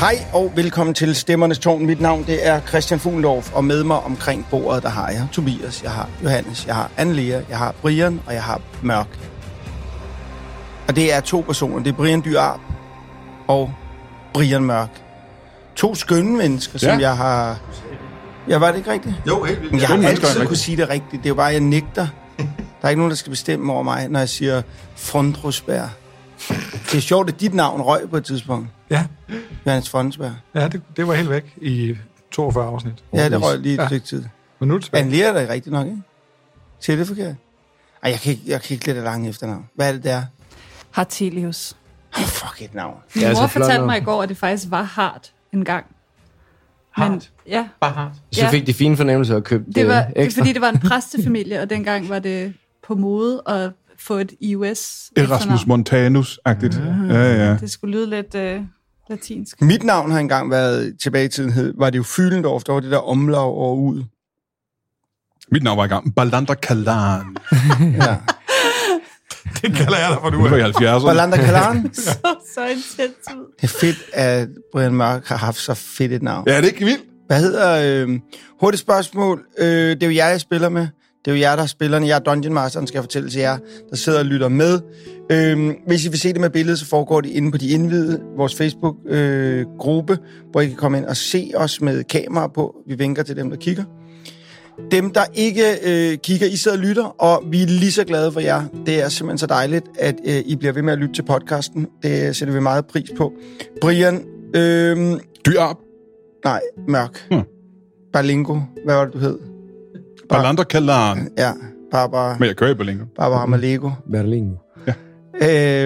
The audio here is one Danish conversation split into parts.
Hej og velkommen til Stemmernes Tårn. Mit navn det er Christian Fuglendorf, og med mig omkring bordet, der har jeg Tobias, jeg har Johannes, jeg har Anne-Lea, jeg har Brian, og jeg har Mørk. Og det er to personer. Det er Brian Dyhr Arp og Brian Mørk. To skønne mennesker, som jeg har... Ja, var det ikke rigtigt? Jo, helt vildt. Jeg har altid kunne sige det rigtigt. Det er jo bare, jeg nægter. Der er ikke nogen, der skal bestemme over mig, når jeg siger Frondrosberg. Det er sjovt, at dit navn røg på et tidspunkt. Ja. Johannes Frondrosberg. Ja, det var helt væk i 42 afsnit. Ja, det røg lige et stykke tid. Men nu er det tilbage. Anne-Lea er det rigtigt nok, ikke? Siger det forkert? Ej, jeg kan ikke lade det lange efternavn. Hvad er det der? Hartelius. Fuck et navn. Min mor fortalte mig i går, at det faktisk var Hart en gang. Hart? Ja. Bare Hart? Så fik de fine fornemmelser at købe det var, ekstra. fordi det var en præstefamilie, og dengang var det på mode at få et IUS. Erasmus Montanus-agtigt. Ja. Det skulle lyde lidt latinsk. Mit navn har engang været tilbage i tiden, var det jo Fyldendorf, der var det der omlag over ud. Mit navn var engang Ballander Kalan. Ja. Det kalder jeg dig for nu. Det var i 70'erne. Ballander Kalan. så intens ud. Det er fedt, at Brian Mørk har haft så fedt et navn. Ja, det er ikke vildt. Hvad hedder... hurtigt spørgsmål. Det er jo jeg spiller med. Det er jo jer, der er spillerne. Jeg er Dungeon Masteren, skal jeg fortælle til jer, der sidder og lytter med. Hvis I vil se det med billedet, så foregår det inde på de indvidede, vores Facebook-gruppe, hvor I kan komme ind og se os med kamera på. Vi vinker til dem, der kigger. Dem, der ikke kigger, I sidder og lytter, og vi er lige så glade for jer. Det er simpelthen så dejligt, at I bliver ved med at lytte til podcasten. Det sætter vi meget pris på. Brian... Dyhr Arp. Nej, Mørk. Berlingo. Hvad var det, du hed? Ballander Kalan. Ja, Barbara. Men jeg kører i Berlingo. Barbara Malego. Berlingo. Ja.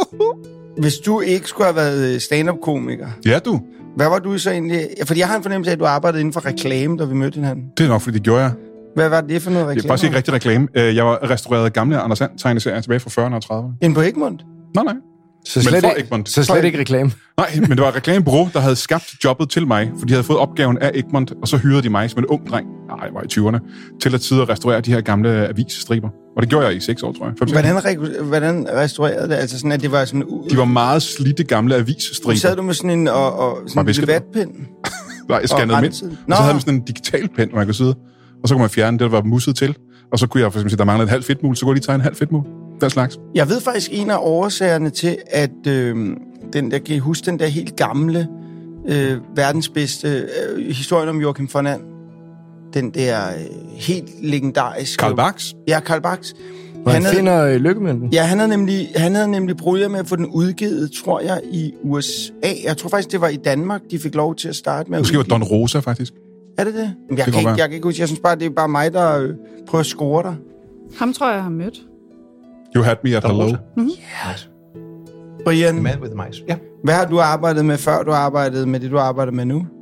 Hvis du ikke skulle have været stand-up-komiker, Ja, du. hvad var du så egentlig... Fordi jeg har en fornemmelse af, at du arbejdede inden for reklame, da vi mødte hinanden. Det er nok, fordi det gjorde jeg. Hvad var det for noget reklame? Det er faktisk ikke rigtig reklame. Jeg var restaureret gamle Anders Sand tegneserier tilbage fra 40'erne og 30'erne. Inden på Egmont? Nej. Så slet, for ikke, Egmont. så slet ikke reklame. Nej, men det var et reklamebureau, der havde skabt jobbet til mig, for de havde fået opgaven af Egmont, og så hyrede de mig som en ung dreng, jeg var i 20'erne, til at sidde og restaurere de her gamle avisstriber. Og det gjorde jeg i 6 år, tror jeg. Hvordan restaurerede det? Altså sådan, at det var sådan... De var meget slidte gamle avisstriber. Sad du med sådan en sådan en vatpind? Nej, jeg scannede med. Og så havde man sådan en digital pen, hvor man kunne sidde, og så kunne man fjerne det, der var musset til. Og så kunne jeg for eksempel sige, der manglede et halvt fedtmul, så kunne jeg lige tage en halv fedtmul. Den slags. Jeg ved faktisk en af årsagerne til, at den der, kan I huske den der helt gamle, verdens bedste historien om Joachim von And? Den der helt legendariske... Karl Barks? Ja, Karl Barks. Han finder lykkemønten. Ja, han havde nemlig prøvet med at få den udgivet, tror jeg, i USA. Jeg tror faktisk, det var i Danmark, de fik lov til at starte med at Måske var udgive. Don Rosa, faktisk. Er det det? Jeg kan ikke huske. Jeg synes bare, det er bare mig, der prøver at score dig. Ham tror jeg har mødt. You had me at hello. Yes. Brian, Man with mice. Ja. hvad har du arbejdet med, før du arbejdede med det, du arbejder med nu?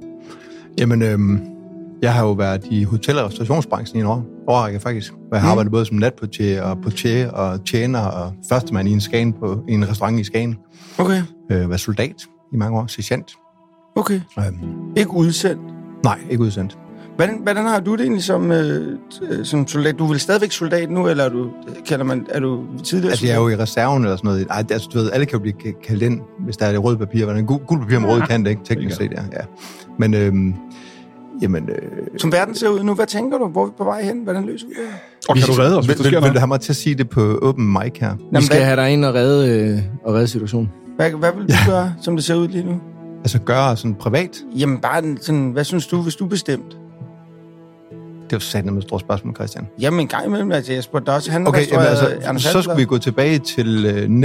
Jamen, jeg har jo været i hotel- og restaurationsbranchen i en årrække faktisk. Hvor jeg har arbejdet både som natportier og portier og tjener og førstemand i en restaurant i Skagen. Okay. Været soldat i mange år, sergeant. Okay. Ikke udsendt? Nej, ikke udsendt. Hvordan har du det egentlig som soldat? Du er vel stadigvæk soldat nu, eller er du tidligere Altså, jeg er jo i reserven eller sådan noget. Ej, altså, du ved, alle kan jo blive kaldt ind, hvis der er det røde papir. Hvordan gul papir med røde kant, ikke? Teknisk set, ja. Men, som verden ser ud nu, hvad tænker du? Hvor er vi på vej hen? Hvordan løser vi det? Og kan du redde os, hvis der sker Vil noget? du have mig til at sige det på open mic her? Vi skal have dig ind og redde situationen. Hvad vil du gøre, som det ser ud lige nu? Altså, gøre sådan privat? Jamen bare sådan, hvad synes du, hvis du er bestemt? Det er jo satme et stort spørgsmål, Christian. Jamen en gang imellem, altså jeg spurgte også, han Okay, så skulle vi gå tilbage til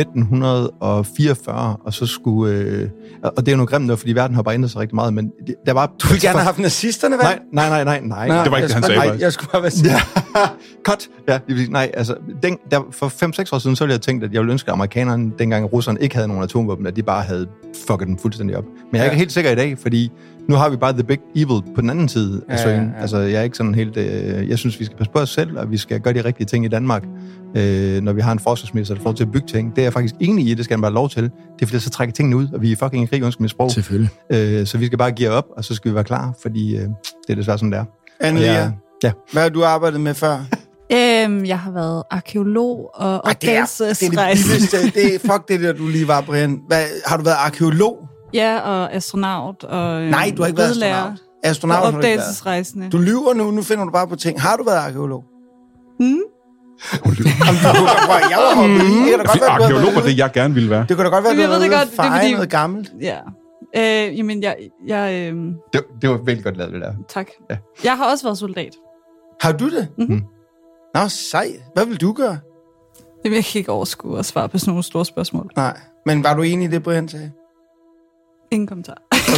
1944, og så skulle... og det er jo noget grimt noget, fordi verden har bare ændret sig rigtig meget, men der var... Du ville gerne have haft nazisterne, hvad? Nej. Det var ikke det, han sagde. Nej, jeg skulle bare være sådan. Ja, cut. Ja, nej, altså, for 5-6 år siden, så ville jeg tænkt, at jeg ville ønske, at amerikanerne, dengang russerne ikke havde nogen atomvåben, at de bare havde fucket den fuldstændig op. Men jeg er ikke helt sikker i dag, fordi nu har vi bare the big evil på den anden side af søen. Ja. Altså, jeg er ikke sådan helt... jeg synes, vi skal passe på os selv, og vi skal gøre de rigtige ting i Danmark, når vi har en forsvarsminister, der får lov til at bygge ting. Det er jeg faktisk enig i, det skal han bare lov til. Det er fordi, så trækker tingene ud, og vi er fucking i krig, undskyld mit sprog. Selvfølgelig. Så vi skal bare give op, og så skal vi være klar, fordi det er desværre sådan, det er. Anne-Lea, ja. Hvad har du arbejdet med før? Jeg har været arkeolog og det er det vildeste. Fuck det der, du lige var, Brian. Har du været arkeolog? Ja, og astronaut og Nej, du har ikke været ridelærer. astronaut. Astronaut Og har du ikke været. opdagelsesrejsende. Du lyver nu finder du bare på ting. Har du været arkeolog? Hmm? Jamen, jeg var hoppet i. Det kan da godt være, Arkeolog var det, jeg gerne ville være. Det kunne da godt være, Jeg ved det godt, det er fejre fordi- noget gammelt. Ja. Jamen, Det var virkelig godt lavet, det der. tak. Ja. Jeg har også været soldat. Har du det? Mhm. Nå, sej. Hvad vil du gøre? Det vil jeg ikke overskue at svare på sådan nogle store spørgsmål. Nej. Men var du enig i det, Brian sagde? Ingen kommentar.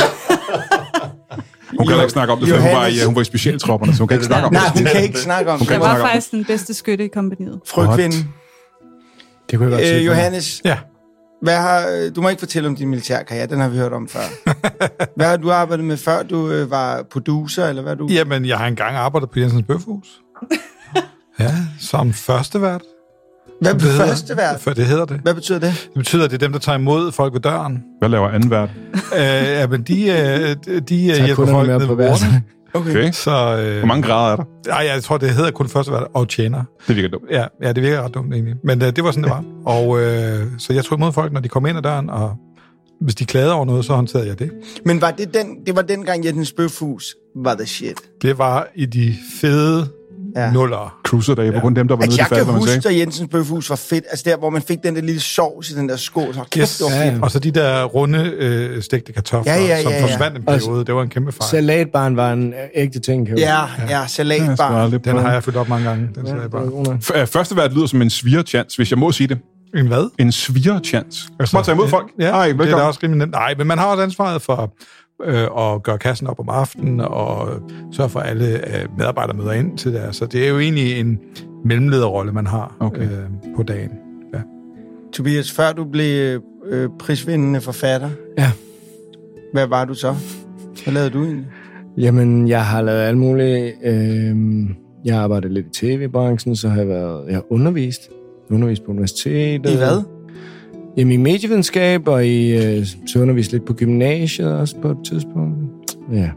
Hun kan ikke snakke om det, for hun var i specialtropperne, så hun kan ikke snakke om det. Nej, hun kan ikke snakke om det. Jeg var faktisk den bedste skytte i kompagniet. Frøkvinden. Det kunne jeg godt se. Johannes, Ja. du må ikke fortælle om din militærkarriere, den har vi hørt om før. Hvad har du arbejdet med før du var producer, eller hvad du... Jamen, jeg har engang arbejdet på Jensens Bøfhus. Ja, som førstevært. Hvad Det betyder hedder- førstevært? For det hedder det. Hvad betyder det? Det betyder, at det er dem, der tager imod folk ved døren. Hvad laver anden vært? Men de hjælper kunderne folk med ned på ved bordene. Okay. Så, Hvor mange grader er der? Nej, jeg tror, det hedder kun førstevært og tjener. Det virker dumt. Ja, det virker ret dumt egentlig. Men det var sådan, det var. Og så jeg tog imod folk, når de kom ind ad døren, og hvis de klagede over noget, så håndterede jeg det. Men var det var dengang Jensens Bøfhus var the shit? Det var i de fede nuller. Cruiser-dage, på grund af dem, der var nede i Jeg fald, kan hvad man huske, sagde. at Jensens Bøfhus var fedt. Altså der, hvor man fik den der lille sovs i den der skål. Så kæft, det var fedt. Og så de der runde stegte kartofler, som forsvandt en periode. Det var en kæmpe fejl. Salatbaren var en ægte ting, kan jeg Ja, salatbar. Den har jeg fyldt op mange gange. Den salatbar. Første vært lyder som en svigerchance, hvis jeg må sige det. En hvad? En svigerchance. Altså, må tage imod folk. Ja, Ej, det er da også rimelig nemt. Nej, men man har også ansvaret for at gøre kassen op om aftenen, og sørge for, at alle medarbejdere møder ind til det. Så det er jo egentlig en mellemlederrolle, man har på dagen. Ja. Tobias, før du blev prisvindende forfatter, hvad var du så? Hvad lavede du egentlig? Jamen, jeg har lavet alt muligt. Jeg har arbejdet lidt i tv-branchen, så har jeg har undervist på universitetet. I hvad? Jamen, i medievidenskab, og så undervist lidt på gymnasiet også på et tidspunkt. Ja.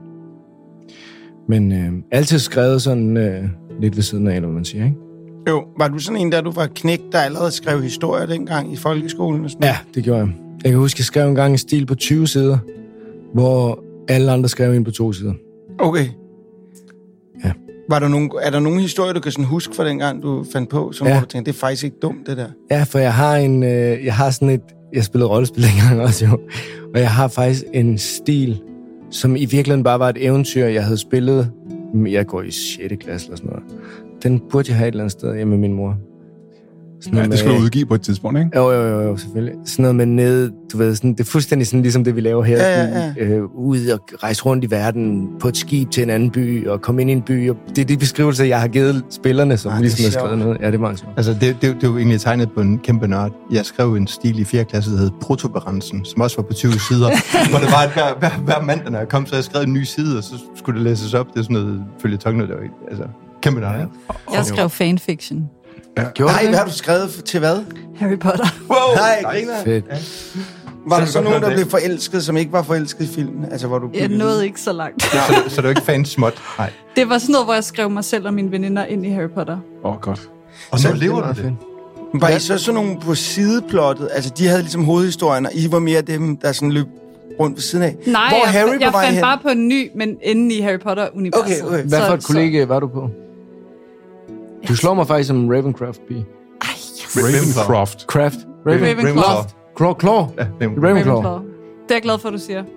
Men altid skrevet sådan lidt ved siden af, eller hvad man siger, ikke? Jo, var du sådan en, der du var knægt, der allerede skrev historier dengang i folkeskolen? Og sådan Ja, det gjorde jeg. Jeg kan huske, jeg skrev engang en stil på 20 sider, hvor alle andre skrev en på 2 sider. Okay. Ja. Er der nogen historie, du kan sådan huske fra dengang, du fandt på, som hvor du tænkte, det er faktisk ikke dumt, det der? Ja, for jeg har sådan et... Jeg spillede rollespil dengang også, jo. Og jeg har faktisk en stil, som i virkeligheden bare var et eventyr, jeg havde spillet. Jeg går i 6. klasse eller sådan noget. Den burde jeg have et eller andet sted hjemme med min mor. Ja, det skal du udgive på et tidspunkt, ikke? Jo, selvfølgelig. Sådan noget med ned, du ved, sådan, det er fuldstændig sådan, ligesom det, vi laver her. Ja. Ud og rejse rundt i verden på et skib til en anden by, og komme ind i en by. Og det er de beskrivelser, jeg har givet spillerne, som ligesom har skrevet noget. Ja, det er meget sjovt. Altså, det er jo egentlig tegnet på en kæmpe nørd. Jeg skrev en stil i 4. klasse, der hed Protoberensen, som også var på 20 sider. Hvor det var, at hver mandag, når jeg kom, så jeg skrev en ny side, og så skulle det læses op. Det er sådan noget, følge tognet, der var ikke. Altså, kæmpe nørd. Jeg skrev fanfiction. Nej, hvad har du skrevet til hvad? Harry Potter. Wow, nej, griner. Fedt. Var der så nogen, der blev forelsket, som ikke var forelsket i filmen? Altså, hvor du Jeg nåede ikke så langt. Så det var ikke fan småt? Nej. Det var sådan noget, hvor jeg skrev mig selv og mine veninder ind i Harry Potter. Godt. Og så lever du det. Var I så sådan nogle på sideplottet? Altså, de havde ligesom hovedhistorien, og I var mere dem, der sådan løb rundt ved siden af? Nej, hvor Harry jeg på vej fandt hen? bare på en ny, men inde i Harry Potter-universet. Okay. Hvad for et kollega var du på? Du slår mig faktisk som Ravencroft-pige. Ravencroft. Ravenclaw. Claw. Ja, Ravenclaw. Det er jeg glad for, at du siger.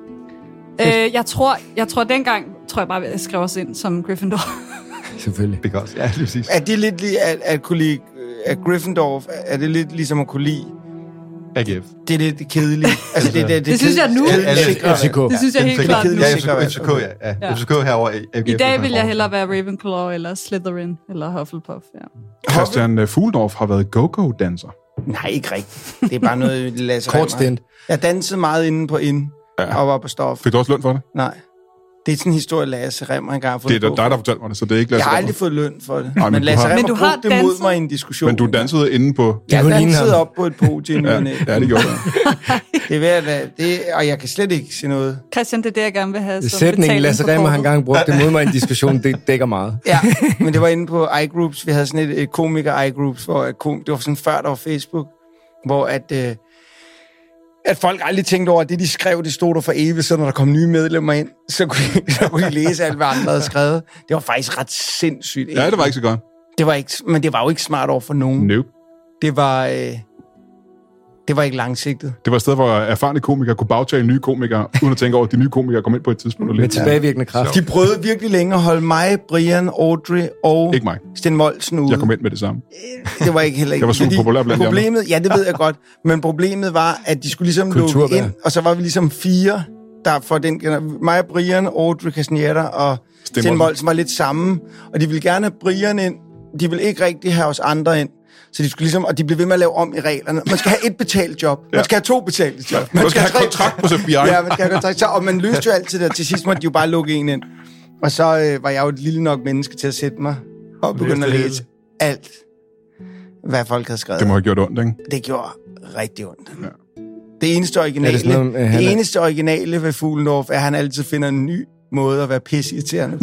Jeg tror dengang, bare, at jeg skrev os ind som Gryffindor. Selvfølgelig. Because, ja, lige præcis. Er det lidt lige at kunne lide at Gryffindor? Er det lidt ligesom at kunne lide? AGF. Det er det kedelige. Altså, Det synes jeg nu. FCK. Det synes jeg helt klart nu. Ja, FCK, ja. FCK herovre. AGF, I dag vil jeg hellere være Ravenclaw, eller Slytherin, eller Hufflepuff. Ja. Christian Fuldorf har været go-go-danser. Nej, ikke rigtigt. Det er bare noget Lasse Kort Rimmer. stint. Jeg dansede meget inde på og var på stof. Fik du også løn for det? Nej. Det er sådan en historie, Lasse Rimmer engang har fået. Det er dig, der fortalte mig det, så det er ikke Jeg Lasse har Rimmer. aldrig fået løn for det. Nej, men men Lasse du har- Rimmer Men du har brugte det mod danset. mig i en diskussion. Men du dansede inde på... Jeg kunne ligne dansede ham. op på et podium. Ja, det gjorde jeg. Det er værd at... Og jeg kan slet ikke se noget. Christian, det er det, jeg gerne vil have. som Sætningen, betaling Lasse for Rimmer har kortet. engang brugt det mod mig i en diskussion, det dækker meget. Ja, men det var inde på iGroups. Vi havde sådan et komiker iGroups, hvor det var sådan før der var Facebook, hvor at folk aldrig tænkte over, at det, de skrev, det stod der for evigt, så når der kom nye medlemmer ind, så kunne I læse alt, hvad andre havde skrevet. Det var faktisk ret sindssygt. Ja, det var ikke så godt. Men det var jo ikke smart over for nogen. Nope. Det var ikke langsigtet. Det var et sted, hvor erfarne komikere kunne bagtale nye komikere, uden at tænke over, at de nye komikere kom ind på et tidspunkt. Med tilbagevirkende kraft. De prøvede virkelig længe at holde mig, Brian, Audrey og Sten Molsen ude. Jeg kom ind med det samme. Det var ikke heller ikke. Jeg var super populær blandt problemet, ja, det ved jeg godt. Men problemet var, at de skulle ligesom lukke ind, og så var vi ligesom 4, der for den... Mig, Brian, Audrey, Castaneda og Sten Molsen var lidt sammen, og de ville gerne have Brian ind. De ville ikke rigtig have os andre ind. Så de skulle ligesom, og de blev ved med at lave om i reglerne. Man skal have et betalt job. Man skal have 2 betalt job. Man skal have kontrakt på FBI. Ja, man skal have kontrakt. Og man løste jo altid det. Til sidst måtte de jo bare lukke en ind. Og så var jeg jo et lille nok menneske til at sætte mig og begynde at læse alt, hvad folk havde skrevet. Det må have gjort ondt, ikke? Det gjorde rigtig ondt. Ja. Det eneste originale ved Fuglendorf er, at han altid finder en ny måde at være pisseirriterende på.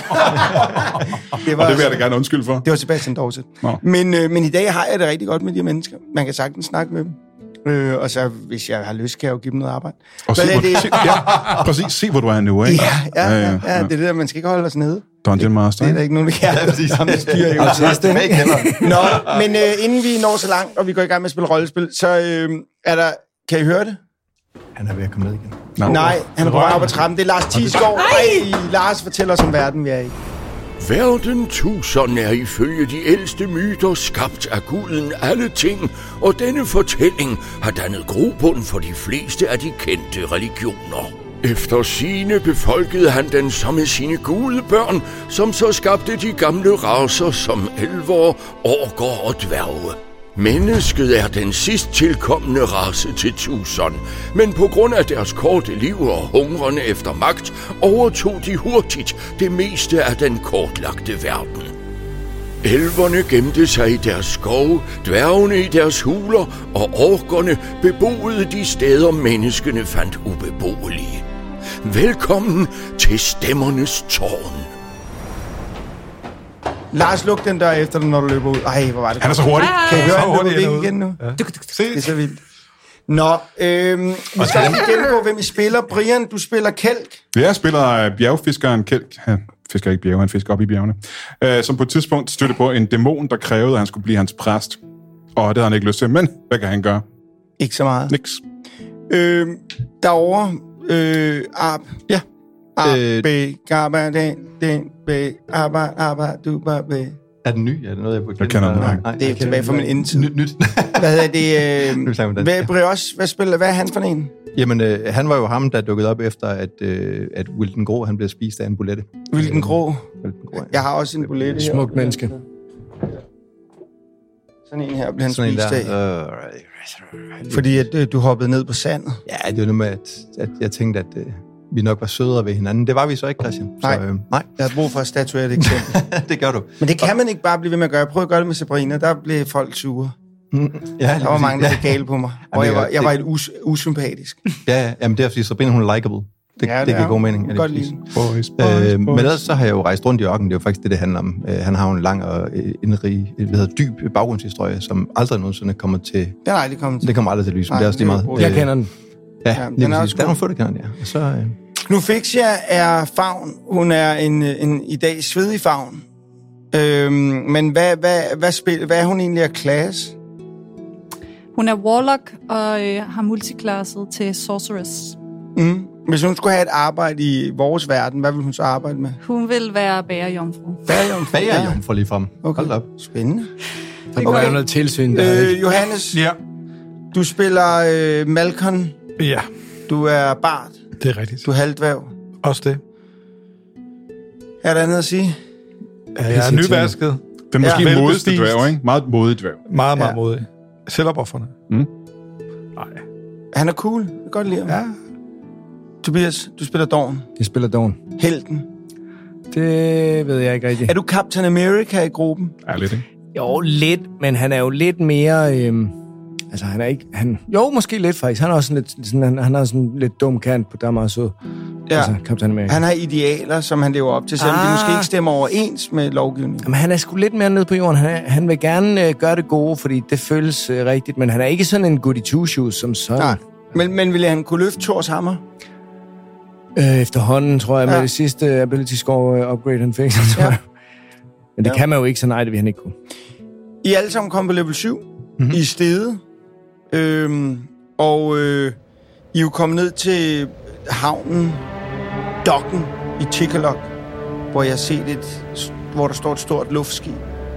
Det vil jeg da gerne undskylde for. Det var Sebastian Dorset. Men i dag har jeg det rigtig godt med de mennesker. Man kan sagtens snakke med dem. Og så, hvis jeg har lyst, kan jeg jo give dem noget arbejde. Og præcis, se hvor du er nu, ikke? Ja, det er det der, man skal ikke holde os nede. Dungeon Master. Det er der ikke nogen, der kan. Ja, præcis. Sammen styrer jo. Nå, men inden vi når så langt, og vi går i gang med at spille rollespil, så er der... Kan I høre det? Han er ved at komme ned igen. Nej, han er på vej op ad trappen. Det er Lars Thiesgaard. Lars, fortæl os om verden, vi er i. Verden Tucson er ifølge de ældste myter skabt af guden alle ting, og denne fortælling har dannet grobund for de fleste af de kendte religioner. Efter sigende befolkede han den så med sine gudebørn, som så skabte de gamle racer som elver, orker og dværge. Mennesket er den sidst tilkommende race til Tucson, men på grund af deres korte liv og hungrende efter magt, overtog de hurtigt det meste af den kortlagte verden. Elverne gemte sig i deres skove, dværgene i deres huler, og orkerne beboede de steder, menneskene fandt ubeboelige. Velkommen til Stemmernes Tårn. Lars, luk den dør efter dig, når du løber ud. Ej, hvor var det. Han er så hurtig. Kan I høre, han løber væk igen nu? Ja. Det er så vildt. Nå, vi skal lige gennemgå, hvem I spiller. Brian, du spiller Kælk. Jeg spiller bjergfiskeren Kælk. Han fisker ikke bjerge, han fisker op i bjergene. Som på et tidspunkt stødte på en dæmon, der krævede, at han skulle blive hans præst. Og det havde han ikke lyst til, men hvad kan han gøre? Ikke så meget. Niks. Derovre, Arp. Ja. B, Gabba, den, B, Abba, du, B. Er den ny? Er det noget, jeg burde kende? Nej, det er tilbage fra min indtid. Nyt. Hvad hedder det? Brios, hvad er han for en? Jamen, han var jo ham, der dukkede op efter, at Wilden Grå, han blev spist af en bulette. Wilden Grå? Jeg har også en bulette her. Smukt menneske. Sådan en her blev han spist af. Fordi at du hoppede ned på sandet. Ja, det var noget med, at jeg tænkte, at vi nok var sødere ved hinanden. Det var vi så ikke, Christian. Nej, så, nej. Jeg har brug for at statuere et eksempel. Det gør du. Men det kan man ikke bare blive ved med at gøre. Prøv at gøre det med Sabrina. Der blev folk sure. Ja, der var mange, der blev gale på mig. Og jeg var et usympatisk. Ja, jamen det er fordi Sabrina, hun er likeable. Det giver god mening. Godt lide. Men ellers så har jeg jo rejst rundt i ørkenen. Det er jo faktisk det handler om. Han har jo en lang og indrig, dyb baggrundshistorie, som aldrig nogensinde kommer til... Den er aldrig kommet til. Det kommer aldrig til lys, men det er også lige meget. Jeg kender den. Ja, den er også god. Der er nogle få, der kender den, ja. Og så... Knufixia er favn. Hun er en i dag svedig favn. Men hvad er hun egentlig af klasse? Hun er warlock og har multiklasset til sorceress. Hvis hun skulle have et arbejde i vores verden, hvad vil hun så arbejde med? Hun vil være bagerjomfru. Bagerjomfru lige frem. Okay. Hold op. Spændende. Der går jo noget tilsyn der, ikke? Johannes, Ja. du spiller Malkon. Ja, Du er bard. det er rigtigt. Du er halvdværg. Også det. Er der andet at sige? Ja, jeg er nyvasket. Den måske Ja. modigste Velbespist. dværg, ikke? Meget modig dværg. Meget modig. Selvopoffrende. Nej. Han er cool. Jeg kan godt lide ham. Ja. Tobias, du spiller Dorn. Jeg spiller Dawn. Helten. Det ved jeg ikke rigtigt. Er du Captain America i gruppen? Ja, lidt, ikke? Jo, lidt, men han er jo lidt mere... altså, han er ikke... Jo, måske lidt faktisk. Han er også han har sådan lidt dum kant på, der er meget sød. Ja. Altså, Captain America. Han har idealer, som han lever op til, selvom de måske ikke stemmer overens med lovgivningen. Jamen, han er sgu lidt mere nede på jorden. Han vil gerne gøre det gode, fordi det føles rigtigt, men han er ikke sådan en goody two-shoes som sådan. Nej. Men ville han kunne løfte Thors hammer? Efterhånden, tror jeg, med det sidste Ability Score upgrade, han fik, tror jeg. Men det kan man jo ikke, så nej, det vil han ikke kunne. I alle sammen kom på level 7 i stedet. Og I er jo kommet ned til havnen, dokken i Tikkalok, hvor jeg har set hvor der står et stort luftskib.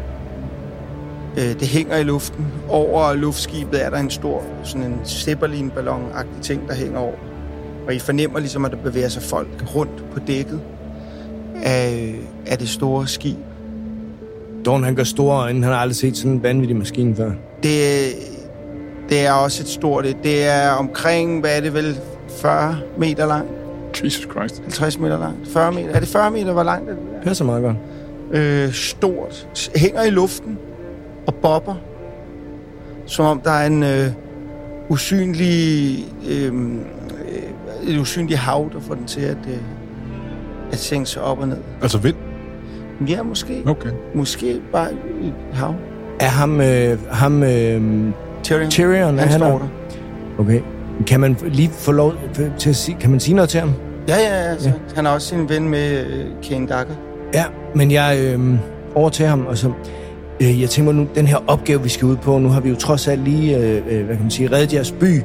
Det hænger i luften. Over luftskibet er der en stor, sådan en Zeppelin-ballon-agtig ting, der hænger over. Og I fornemmer ligesom, at der bevæger sig folk rundt på dækket af det store skib. Dorn, han gør store øjne. Han har aldrig set sådan en vanvittig maskine før. Det er også et stort... Det er omkring, hvad er det vel, 40 meter langt? Jesus Christ. 50 meter langt. 40 meter. Er det 40 meter, hvor langt er det? Det passer meget godt. Stort. Hænger i luften og bobber. Som om der er en usynlig... et usynligt hav, der får den til at sænke sig op og ned. Altså vind? Ja, måske. Okay. Måske bare et hav. Er ham Tyrion, han står der. Okay. Kan man lige få lov til at sige... Kan man sige noget til ham? Ja. Han har også sin ven med Kane Dagger. Ja, men jeg over til ham, og så... jeg tænker nu, den her opgave, vi skal ud på, nu har vi jo trods alt lige, hvad kan man sige, reddet jeres by.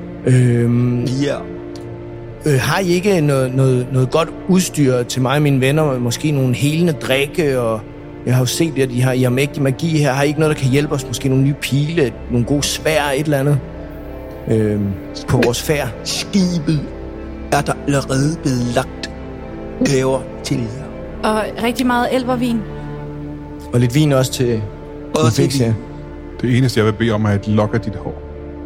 Har I ikke noget godt udstyr til mig og mine venner? Måske nogle helende drikke, og jeg har jo set, at I har mægtig magi her. Har I ikke noget, der kan hjælpe os? Måske nogle nye pile, nogle gode svær, et eller andet på vores færd? Skibet er der allerede blevet lagt gaver til jer. Og rigtig meget elvervin. Og lidt vin også til Fixia. Det eneste, jeg vil bede om, er et lok af dit hår.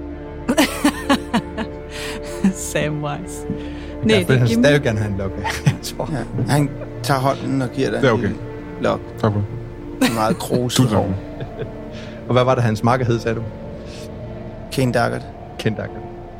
Samwise. Nej, det han stadig gerne have en lok af. Ja, han tager hånden og giver dig en lille lok. Tak for det. Meget kruset hår. Og hvad var det, hans marker hed, sagde du? Kane Dagger. Kane Dagger.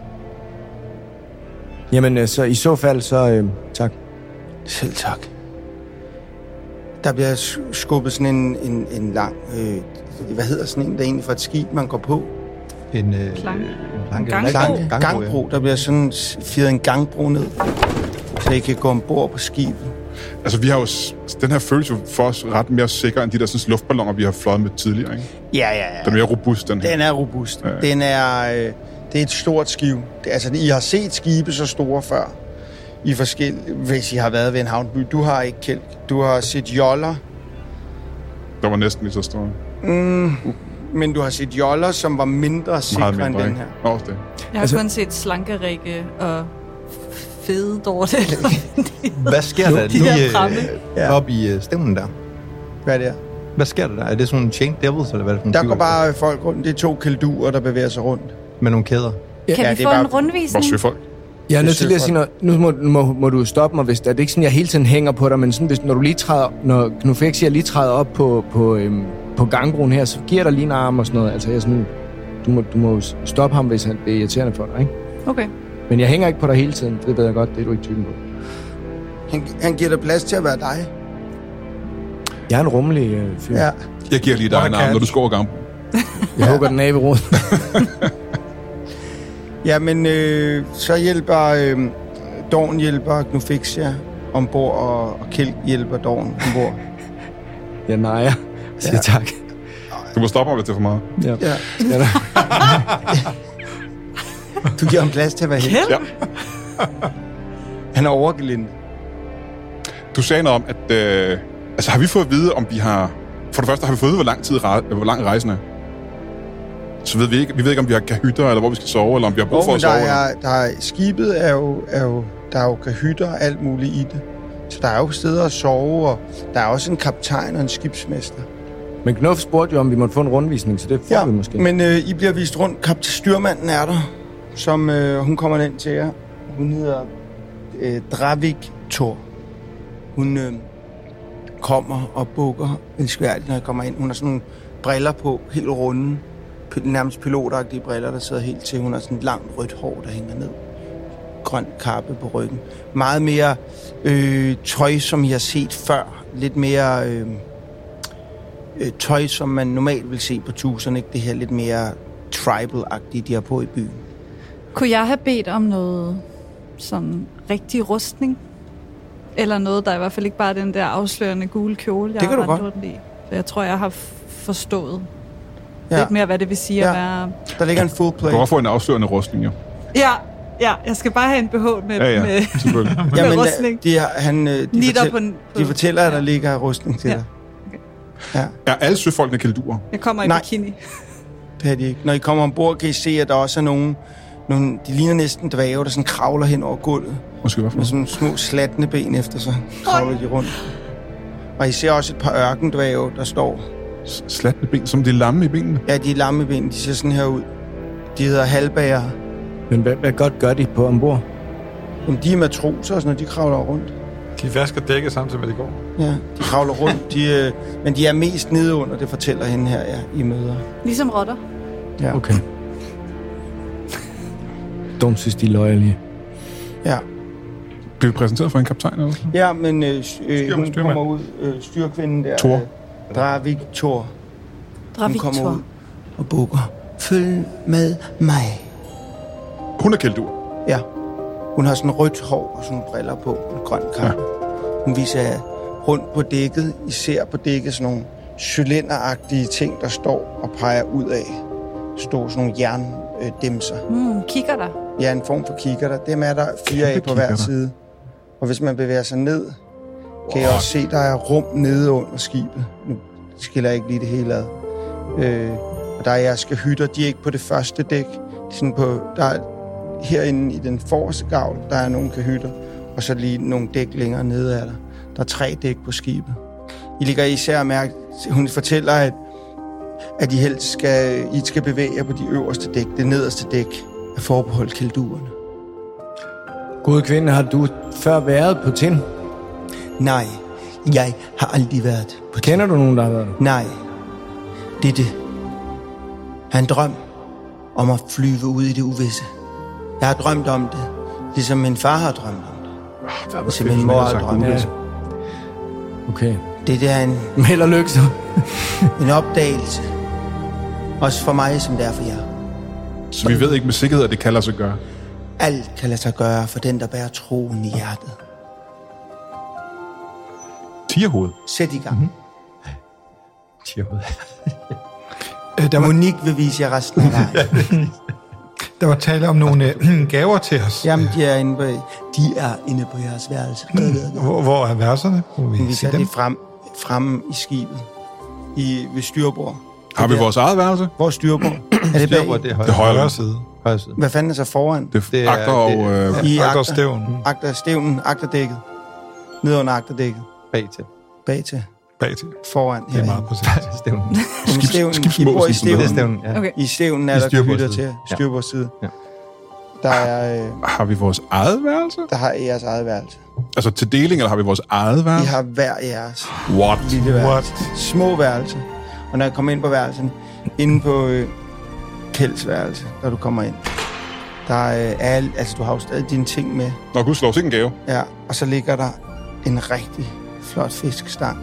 Jamen, så i så fald, så tak. Selv tak. Der bliver skubbet sådan en lang... hvad hedder sådan en, der egentlig for et skib, man går på? En gangbro. Der bliver sådan firet en gangbro ned, så I kan gå ombord på skibet. Altså, vi har jo... Den her føles jo for os ret mere sikker end de der sådan, luftballoner, vi har fløjet med tidligere, ikke? Ja. Den er mere robust, den her. Den er robust. Ja. Det er et stort skib. Altså, I har set skibe så store før. Hvis I har været ved en havnby. Du har ikke Kælk. Du har set joller. Der var næsten lige så store. Men du har set joller, som var mindre sikre end den her. Også det. Jeg har kun set Slankerikke og Fede Dorte. Hvad sker der lige oppe i stemmen der? Hvad er det her? Hvad sker der der? Er det sådan en Chained Devils, eller hvad er det? Der går bare folk rundt. Det er 2 kelduer, der bevæger sig rundt. Med nogle kæder. Kan vi få en rundvisning? Vores søfolk. Jeg er nødt til at sige noget. Nu må du stoppe mig, hvis det er ikke sådan, jeg hele tiden hænger på dig, men sådan, hvis, når du lige træder, når Knufexia lige træder op på gangbroen her, så giver der lige en arm og sådan noget. Altså, jeg sådan, du må stoppe ham, hvis det er irriterende for dig, ikke? Okay. Men jeg hænger ikke på dig hele tiden, det ved jeg godt, det er du ikke typen på. Han giver dig plads til at være dig. Jeg er en rummelig fyr. Ja. Jeg giver lige dig en arm, når du skår gangbroen. Jeg hugger den af ved roden. Ja, men så hjælper Dorn hjælper Knufexia ombord, og Kælk hjælper Dorn ombord. Ja, nej, jeg siger tak. Du må stoppe mig, hvis det er for meget. Ja. Du giver ham plads til at være helt. Ja. Han er overgelinde. Du sagde noget om, at... altså, har vi fået at vide, om vi har... For det første har vi fået at vide, hvor lang rejsen er. Så ved vi ved ikke, om vi har kahytter, eller hvor vi skal sove, eller om vi har brug for at sove. Skibet er jo... Der er jo kahytter og alt muligt i det. Så der er jo steder at sove, og der er også en kaptajn og en skibsmester. Men Knuf spurgte jo, om vi måtte få en rundvisning, så det får vi måske. Men I bliver vist rundt. Styrmanden er der, som hun kommer ind til jer. Hun hedder Dravik Thor. Hun kommer og bukker elskværdigt, når jeg kommer ind. Hun har sådan nogle briller på, helt runde. Nærmest pilotagtige briller, der sidder helt til. Hun har sådan et langt rødt hår, der hænger ned. Grøn kappe på ryggen. Meget mere tøj, som I har set før. Lidt mere tøj, som man normalt vil se på tuserne. Ikke det her lidt mere tribal-agtige, de har på i byen. Kunne jeg have bedt om noget sådan rigtig rustning? Eller noget, der i hvert fald ikke bare er den der afslørende gule kjole, jeg det kan har du godt. rundt i. Så jeg tror, jeg har forstået lidt mere, hvad det vil sige at være... Der ligger en full plate. Du kan også få en afslørende rustning, jo. Ja, jeg skal bare have en BH med, selvfølgelig. med rustning. De fortæller, at der ligger rustning til dig. Okay. Ja. Er alle søfolkene kelduer? Jeg kommer i bikini. Det er de ikke. Når I kommer ombord, kan I se, at der også er nogle de ligner næsten dvæve, der sådan kravler hen over gulvet. Med sådan små slattende ben efter sig. Kravler de rundt. Og I ser også et par ørkendvæve, der står. Slattende ben? Som de er lamme i benene? Ja, de er lamme i benene. De ser sådan her ud. De hedder halvbager. Men hvad godt gør de på ombord? Jamen, de er matroser, når de kravler rundt. De vasker dækket samtidig med, de går. Ja, de kravler rundt. Men de er mest nede under, det fortæller hende her, I møder. Ligesom rotter. Ja. Okay. Dumt synes, de er løjelige. Ja. Bliver vi præsenteret for en kaptajn eller sådan? Ja, men hun kommer ud, styrkvinden der. Thor. Dravik Thor. Hun kommer ud og bukker. Følg med mig. Hun er keldur. Ja. Hun har sådan rødt hår og sådan briller på. En grøn kappe. Ja. Hun viser jer rundt på dækket. I ser på dækket sådan nogle cylinderagtige ting, der står og peger ud af. Står sådan nogle jerndæmser. Kigger der? Ja, en form for kigger der. Dem er der 4 af på hver side. Og hvis man bevæger sig ned, kan jeg også se, der er rum nede under skibet. Nu skiller jeg ikke lige det hele ad. Og der er jeres hytter, de er ikke på det første dæk. Sådan på, der er herinde i den forreste gavl, der er nogle kahytter, og så lige nogle dæk længere nede af der. Der er 3 dæk på skibet. I ligger især mærke, hun fortæller, at I helst skal bevæge jer på de øverste dæk. Det nederste dæk er forbeholdt kelduerne. Gode kvinde, har du før været på Tin? Nej, jeg har aldrig været på Tin. Kender du nogen, der har været? Nej, det er en drøm om at flyve ud i det uvisse. Jeg har drømt om det, ligesom min far har drømt om det. Ligesom min mor har drømt om det. Okay. Det er en... Held og lykke så. En opdagelse. Også for mig, som det er for jer. Så vi ved ikke med sikkerhed, at det kan lade sig gøre? Alt kan lade sig gøre for den, der bærer troen i hjertet. Tierhoved. Sæt i gang. Tierhoved. Monique vil vise jer resten af vejen. Der var tale om nogle gaver til os. Jamen, de er inde på jeres værelse. Hvor er værelserne? Vi viser det frem i skibet. Ved styrbord. Har vi vores eget værelse? Hvor styrbord? Er det bag? Det er højre side. Hvad fanden er så foran? Det er agter stævnen, agterdækket. Nede under agterdækket. Bagtil. Foran. Det er meget præcis. I bor i stævnen. Okay. I stævnen er der hytter til styrbordsside. Ja. Der er... Har vi vores eget værelse? Der har I jeres eget værelse. Altså til deling, eller har vi vores eget værelse? Vi har hver jeres lille værelse. Små værelse. Og når jeg kommer ind på værelsen, inde på Kjelds værelse, når du kommer ind, der er du har jo stadig dine ting med. Nå, gud slår ikke en gave. Ja, og så ligger der en rigtig flot fiskestang.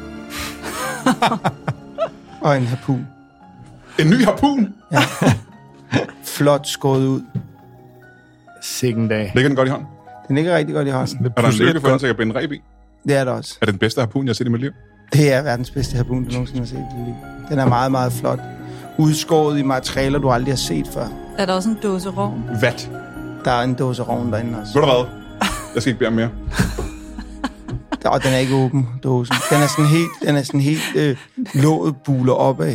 Og en harpun. En ny harpun? Ja. Flot skåret ud. Sikken dag. Ligger den godt i hånden? Den ligger rigtig godt i hånden. Er der en lykke for, at jeg kan binde reb i? Det er der også. Er det den bedste harpun, jeg har set i mit liv? Det er verdens bedste harpun, du nogensinde har set i dit liv. Den er meget, meget flot. Udskåret i materialer, du aldrig har set før. Er der også en dåse rovn? Vat. Der er en dåse rovn derinde også. Ved du hvad? Jeg skal ikke bede om mere. Og den er ikke åben, dåsen. Den er sådan helt låget buler opad.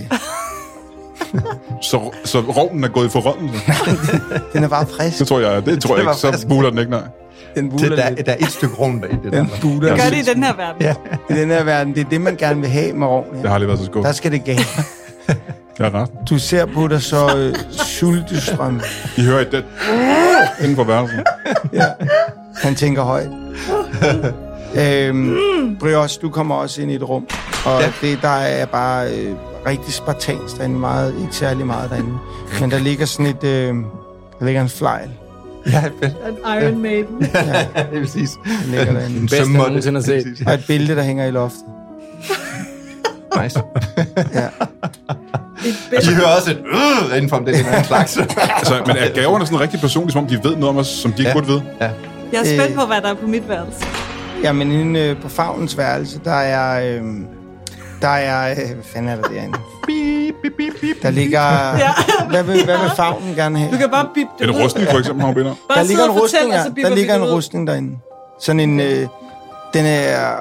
Så rovnen er gået i forrådnelse? Den er bare frisk. Det tror jeg ikke. Så buler den ikke, nej. Der er et stykke rovn bag det. Den buler. Gør det i den her verden? Ja. I den her verden. Det er det, man gerne vil have med rovn. Ja. Det har aldrig været så skål. Der skal det gale. Jeg er ret. Du ser på dig så sultestrøm. I hører et inden for værelsen. Ja. Han tænker højt. Brios, du kommer også ind i et rum. Og der er bare rigtig spartansk derinde. Ikke særlig meget derinde. Men der ligger sådan der ligger en flejl. Ja, fedt. En Iron Maiden. Ja, det er præcis. Den ligger derinde. Den bedste, jeg nogensinde har set. Og et billede, der hænger i loftet. Nice. Ja. De hører også et inden for det er en slags. Altså, men er gaverne sådan rigtig personligt, som om de ved noget om os, som de ikke burde vide? Ja. Jeg er spændt på, hvad der er på mit værelse. Jamen, inde på Favnens værelse, der er... hvad fanden er der derinde? Der ligger... Hvad vil Favnen gerne have? Du kan bare bippe det ud. En rustning, for eksempel, har binder. Der ligger en rustning, ja. Der ligger en rustning derinde. Sådan en... den er...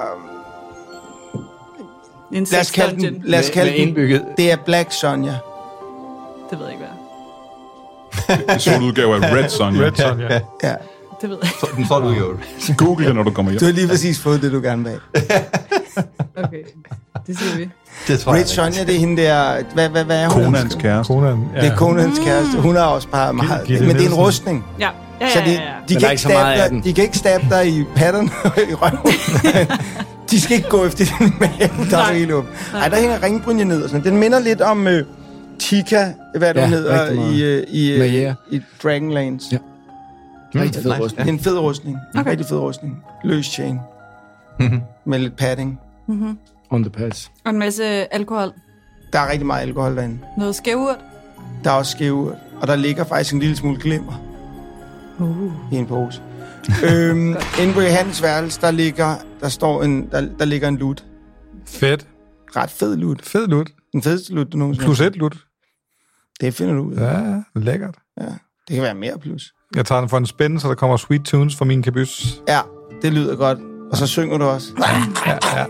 En lad os kalde den indbygget. Det er Black Sonja. Det ved jeg ikke, hvad. En sort udgave af Red Sonja. Red Sonja. Ja. Det ved jeg ikke. Den sorte udgave. Google det, når du kommer hjem. Du har lige præcis fået det, du gerne vil have. Okay, det siger vi. Det tror jeg. Red Sonja, det er hende der... Hvad er hun? Konans kæreste. Konan, ja. Det er Konans kæreste. Hun har også bare meget... Gitte Men det er en Nielsen. rustning. Ja. Så de kan ikke så meget af den. de kan ikke stabbe dig i patterne og i røven. De skal ikke gå efter din mave, der er så helt åben. Ej, der hænger ringbrynje ned og sådan. Den minder lidt om Tika, hvad det hedder, i Dragonlance. Ja. Rigtig fed rustning. Det er en fed rustning. En rigtig fed rustning. Løs chain. Med lidt padding. On the pass. Og en masse alkohol. Der er rigtig meget alkohol derinde. Noget skævurt. Der er også skævurt. Og der ligger faktisk en lille smule glimmer. I en pose. Inde på Johannes værelse, der ligger en lut. Fedt. Ret fed lut. Fed lut. Den fedeste lut, du nogensinde Plus 1 lut. Det finder du ud af. Ja, lækkert. Ja, det kan være mere plus. Jeg tager den for en spænd, så der kommer sweet tunes fra min kabys. Ja, det lyder godt. Og så synger du også. Ja.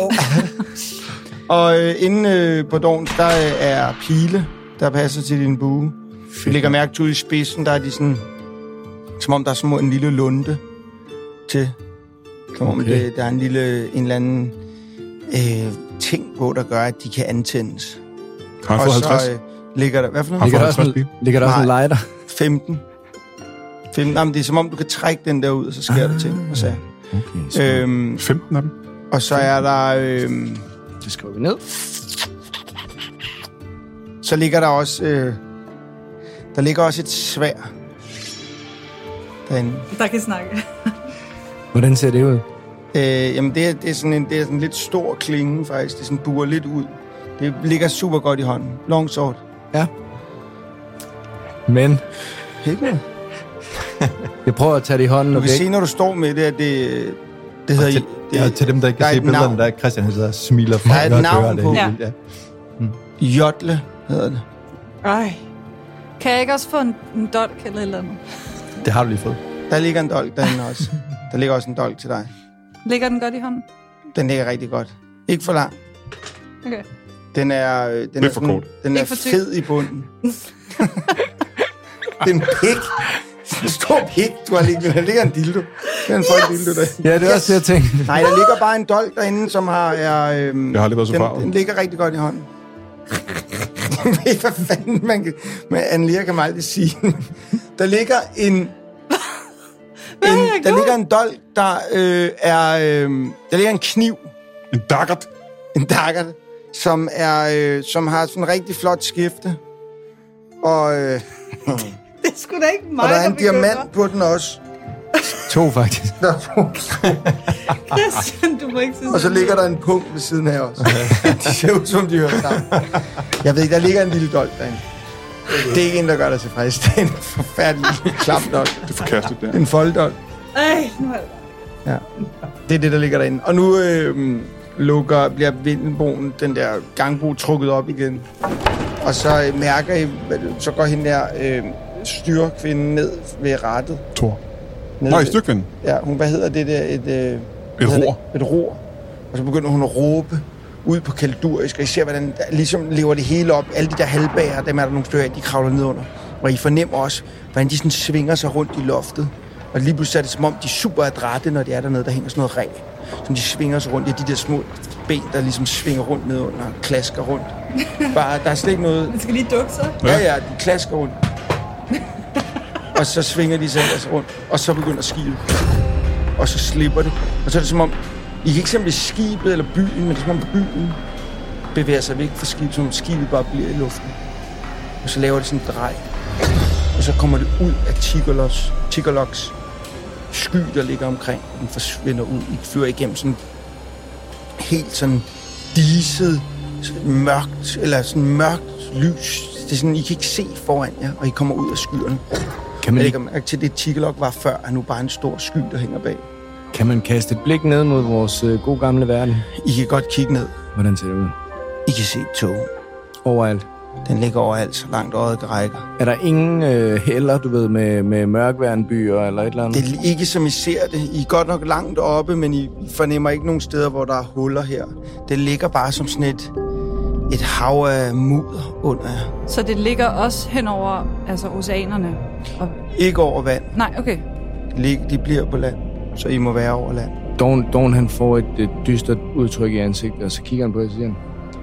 Og inde på dårens, der er pile, der passer til din bue. Du lægger mærke til ude i spidsen, der er de sådan... Som om der er sådan en lille lunde til. Som om der er en eller anden ting på, der gør, at de kan antændes. Har jeg fået 50? Så ligger der... Hvad for noget? Ligger der også en lighter? 15. Jamen, det er som om, du kan trække den der ud, og så sker der ting. Og så. Okay, 15 af dem? Og så er der... Det skriver vi ned. Så ligger der også... der ligger også et sværd derinde. Der kan snakke. Hvordan ser det ud? Jamen, det er sådan en lidt stor klinge, faktisk. Det sådan buer lidt ud. Det ligger super godt i hånden. Longsword. Ja. Men... Ikke noget. Jeg prøver at tage det i hånden. Du kan se, når du står med det, at det hedder... Til dem, der ikke kan se billederne, der er Christian, han sidder og smiler fra. Der er et navn på. Ja. Jotle hedder det. Ej. Kan jeg ikke også få en dolk eller et eller andet? Det har du lige fået. Der ligger en dolk derinde også. Der ligger også en dolk til dig. Ligger den godt i hånden? Den ligger rigtig godt. Ikke for lang. Okay. Den er for kort. Den er Ikke for tyk. fed i bunden. Det er en pik. En stor pik, du har ligget. Der ligger en dildo. Det er en fucking dildo derinde. Ja, det er også det, jeg tænkte. Nej, der ligger bare en dolk derinde, som har... Jeg har aldrig været så farvet. Den ligger rigtig godt i hånden. Jeg ved ikke, hvad fanden man kan... Men Anne-Lia kan mig aldrig sige. Der ligger en... Der ligger en dolk, der der ligger en kniv. En daggert? En daggert, som har sådan en rigtig flot skifte. Og... Det er sgu da ikke mig, og der er en begynder. diamant på den også. 2 faktisk. Der er 2. Christian, du må ikke sige Og så ligger der en punkt ved siden af også. De ser ud, som de hører sammen. Jeg ved ikke, der ligger en lille dolk derinde. Det er ikke en, der gør dig tilfreds. Det er en forfærdelig klam dolk. Det er forkastet, der. En folddolk. Ej, nu er det... Ja. Det er det, der ligger derinde. Og nu bliver vindelbroen, den der gangbro, trukket op igen. Og så mærker I, så går hende der styrkvinden ned ved rattet. Tor. Nej, styrkvinden? Ja, hvad hedder det der? Et ror. Et ror. Og så begynder hun at råbe ud på kaldurisk, og I ser, hvordan der ligesom lever det hele op. Alle de der halvbager, dem er der nogle stykker af, de kravler ned under. Og I fornemmer også, hvordan de sådan svinger sig rundt i loftet. Og lige pludselig er det som om, de er super adrette, når de er dernede, der hænger sådan noget ræg. Som de svinger sig rundt. Det er de der små ben, der ligesom svinger rundt ned under og klasker rundt. Bare, der er slet ikke noget... Man skal lige dukke sig. Ja, de klasker rundt. Og så svinger de sig ellers rundt. Og så begynder skibet. Og så slipper det. Og så er det som om... I kan ikke se, om det er skibet eller byen, men det er som om byen bevæger sig væk fra skibet, som skibet bare bliver i luften. Og så laver det sådan en drej. Og så kommer det ud af Tiggerloks sky, der ligger omkring. Og den forsvinder ud. I flyver igennem sådan helt sådan diset, mørkt lys. Det er sådan, I kan ikke se foran jer, og I kommer ud af skyerne. Jeg lægger mærke til, det Tikkelok var før, er nu bare en stor sky, der hænger bag. Kan man kaste et blik ned mod vores gode gamle verden? I kan godt kigge ned. Hvordan ser det ud? I kan se et tog. Overalt? Den ligger overalt, så langt øjet rækker. Er der ingen hælder, du ved, med mørkværnbyer eller et eller andet? Det er ikke, som I ser det. I er godt nok langt oppe, men I fornemmer ikke nogen steder, hvor der er huller her. Det ligger bare som sådan et hav af mudder under jer. Så det ligger også hen over oceanerne? Og... Ikke over vand. Nej, okay. De bliver på land, så I må være over land. Dawn han får et dystert udtryk i ansigtet, og så kigger han på jer og siger,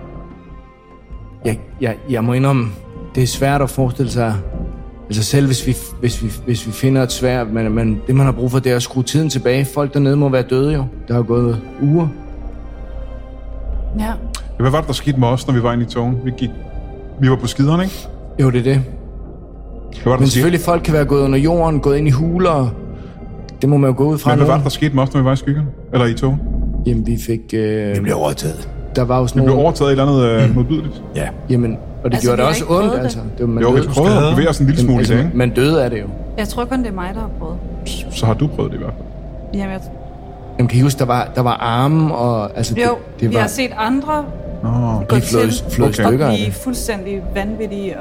jeg må indrømme, det er svært at forestille sig, altså selv hvis vi finder et sværd, men det man har brug for, det er at skrue tiden tilbage. Folk dernede må være døde jo. Der har gået uger. Ja. Hvad var det, der skete med os, når vi var inde i togen? Vi var på skiderne, ikke? Jo, det er det. Men selvfølgelig folk kan være gået under jorden, gået ind i huler. Det må man jo gå ud fra. Men hvad var det, der skete med os, når vi var i skyggerne? Eller i togen? Jamen, vi fik... Vi blev overtaget. Der var jo sådan vi blev overtaget et eller andet modbydeligt. Ja. Jamen, og det gjorde det også ondt, altså. Det var, jo, vi prøvede at bevæge os en lille smule i det, ikke? Men døde er det jo. Jeg tror kun, det er mig, der har prøvet. Så har du prøvet det i hvert fald. Jamen, kan I huske, der var arme og... Altså, jo, vi har set andre gå til og blive fuldstændig vanvittige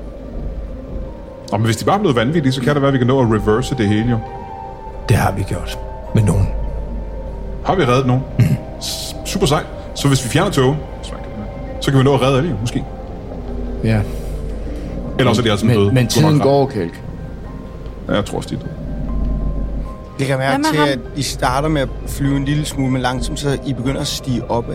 og... Men hvis de bare er blevet vanvittige, så kan det være, at vi kan nå at reverse det hele, jo. Det har vi gjort. Med nogen. Har vi reddet nogen? Super sejt. Så hvis vi fjerner togen, så kan vi nå at redde alle, måske. Ja. Eller også er det altså døde. Men tiden går, Kælk. Ja, jeg tror også, de er døde. Jeg kan mærke til, at I starter med at flyve en lille smule, men langsomt, så I begynder at stige opad.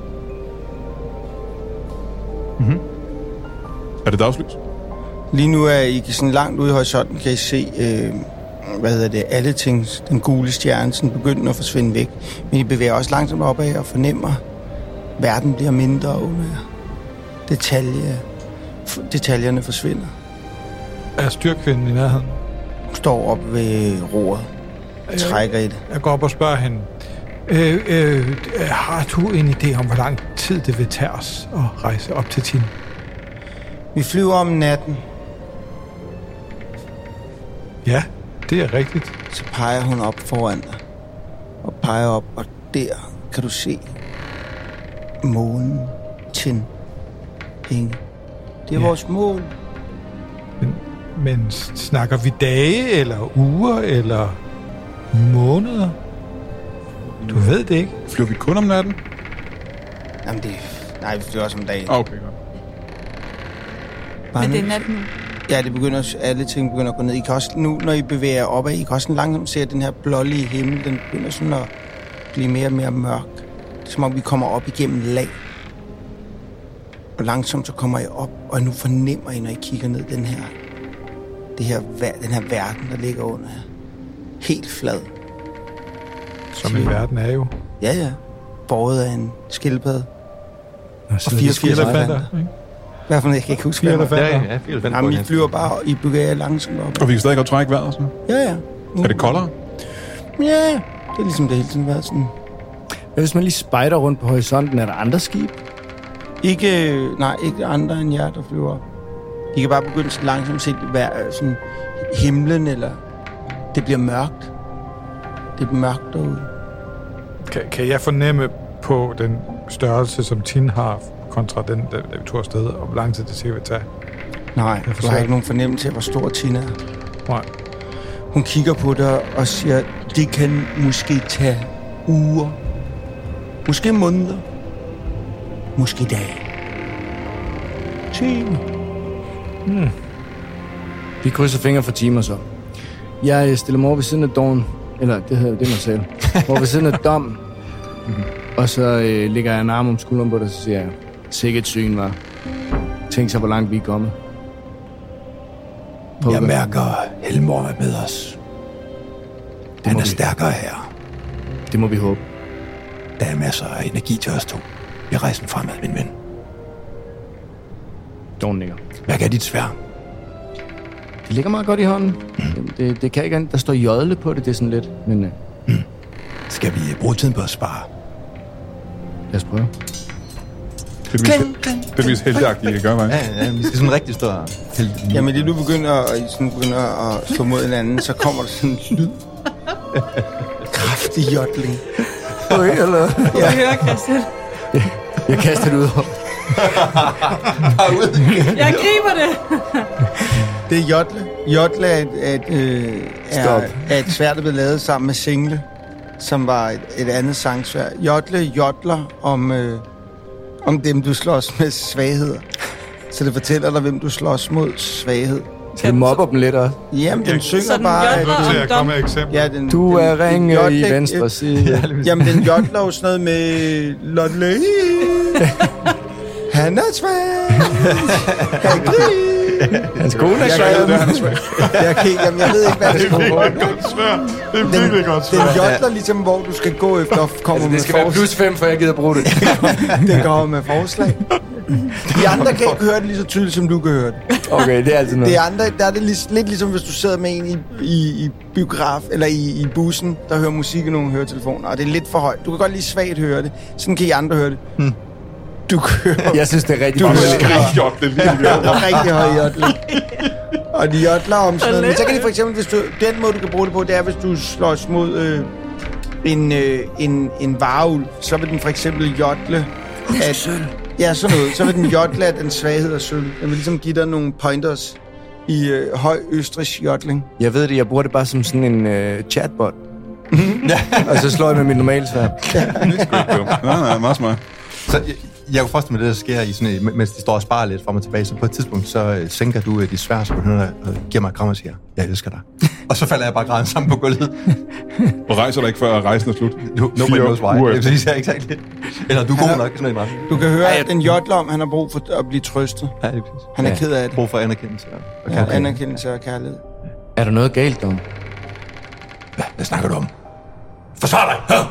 Mm-hmm. Er det dagslys? Lige nu er I sådan langt ude i horisonten, kan I se, alle ting, den gule stjerne, sådan begynder at forsvinde væk. Men I bevæger også langsomt opad og fornemmer, verden bliver mindre under jer. Detaljerne forsvinder. Er styrkvinden i nærheden? Hun står op ved roret og trækker i det. Jeg går op og spørger hende. Har du en idé om, hvor lang tid det vil tage os at rejse op til Tin? Vi flyver om natten. Ja, det er rigtigt. Så peger hun op foran dig. Og peger op, og der kan du se månen, Tin, Inge. Det er vores mål. Men snakker vi dage, eller uger, eller måneder? Du ved det ikke. Flyver vi kun om natten? Jamen nej, vi flyver også om dagen. Okay, godt. Men det er natten. Ja, alle ting begynder at gå ned. I kan også nu, når I bevæger opad, I kan også langsomt se, at den her blålige himmel, den begynder sådan at blive mere og mere mørk. Det er som om, vi kommer op igennem lag. Og langsomt så kommer I op, og nu fornemmer I, når I kigger ned, den her verden, der ligger under her. Helt flad. Som en verden er jo. Ja. Båret af en skildpadde. Og 84 elefanter. Hvad for noget, jeg kan ikke huske. 4 elefanter. Ja, 4 elefanter. Jamen, I flyver bare, og I bevæger langsomt op. Og vi kan stadig godt trække vejret, så? Ja. Er det koldere? Ja, det er ligesom det hele tiden været sådan. Men hvis man lige spejder rundt på horisonten, er der andre skib? Ikke andre end jer, der flyver op. I kan bare begynde så langsomt at se sådan himlen, eller det bliver mørkt. Det er mørkt derude. Kan jeg fornemme på den størrelse, som Tin har, kontra den, der vi tog afsted, og hvor lang tid det sikkert vil tage? Nej, du har ikke nogen fornemmelse af, hvor stor Tin er. Nej. Hun kigger på dig og siger, det kan måske tage uger. Måske måneder. Måske dage. Timer. Vi krydser fingre for timer så. Jeg stiller mig over ved siden af Dawn, eller det hedder det mig selv, over ved siden af Dom, og så lægger jeg en arm om skulderen på dig, og så siger jeg, sikkert syn var. Tænk så, hvor langt vi er kommet. Jeg mærker, Helmor er med os. Han er stærkere her. Det må vi håbe. Der er masser af energi til os to. Vi rejser fremad, min ven. Dawn nikker. Hvad er dit sværd? Det ligger meget godt i hånden. Det kan ikke andet. Der står jodle på det, det er sådan lidt. Men, Skal vi bruge tiden på at spare? Lad os prøve. Det er det mest heldigagtige, jeg gør, mig. Ja, vi skal sådan en rigtig stor held. Jamen, lige nu begynder at slå mod hinanden, så kommer der sådan en lyd. Kraftig jodling. Okay, eller? Jeg hører Christian. Jeg kaster det ud over. Jeg griber det. Det er jodle. Jodle er et sværd, der blev lavet sammen med single, som var et andet sangsværd. Jodle jodler om dem, du slås med svagheder. Så det fortæller dig, hvem du slås mod svaghed. Så det mobber dem lidt også. Jamen, den synger så den bare... Så jeg kommer med et eksempel. Ja, Du er ringe i venstre side. Jamen, den jodler jo sådan noget med... Lodle. Han er svag. Han Hans kone er svag. jeg ved ikke, hvad det skal gå. Det er virkelig godt Den svært. jodler ligesom, hvor du skal gå efter at komme med Det skal være plus 5, for jeg gider bruge det. Den kommer med forslag. De andre kan ikke høre det lige så tydeligt, som du kan høre det. Okay, det er altid noget. Det andre, der er det lidt ligesom, hvis du sidder med en i biograf, eller i bussen, der hører musik i nogle høretelefoner, og det er lidt for højt. Du kan godt lige svagt høre det. Sådan kan I andre høre det. Du kører... Jeg synes, det er rigtig Du godt. Skrigjot, det er virkelig. Det er rigtig høj jodling. Og de jodler om sådan noget. Men så kan de for eksempel, hvis du... Den måde, du kan bruge det på, det er, hvis du slås mod en varulv, så vil den for eksempel jodle... Ja, sådan noget. Så vil den jodle af den svaghed og sølv. Den vil ligesom give dig nogle pointers i høj østrigsk jodling. Jeg ved det, jeg bruger det bare som sådan en chatbot. Og så slår jeg med mit normale sværd. Nej, meget smart. Så jeg kunne forestille mig, det der sker i sådan, mens de står og sparer lidt frem og tilbage, så på et tidspunkt, så sænker du de svære, så begynder og giver mig et kram og siger, jeg elsker dig. Og så falder jeg bare græden sammen på gulvet. Og rejser dig ikke, før rejsen er slut. Nobody knows why. Det er præcis, ja, exakt. Eller du er god nok, sådan en ret. Du kan høre, at den jodler om, han har brug for at blive trøstet. Ja, det er præcis. Han er ked af det. Brug for anerkendelse og Ja, anerkendelse og kærlighed. Er der noget galt, Dom? Hvad snakker du om? Forsvar dig!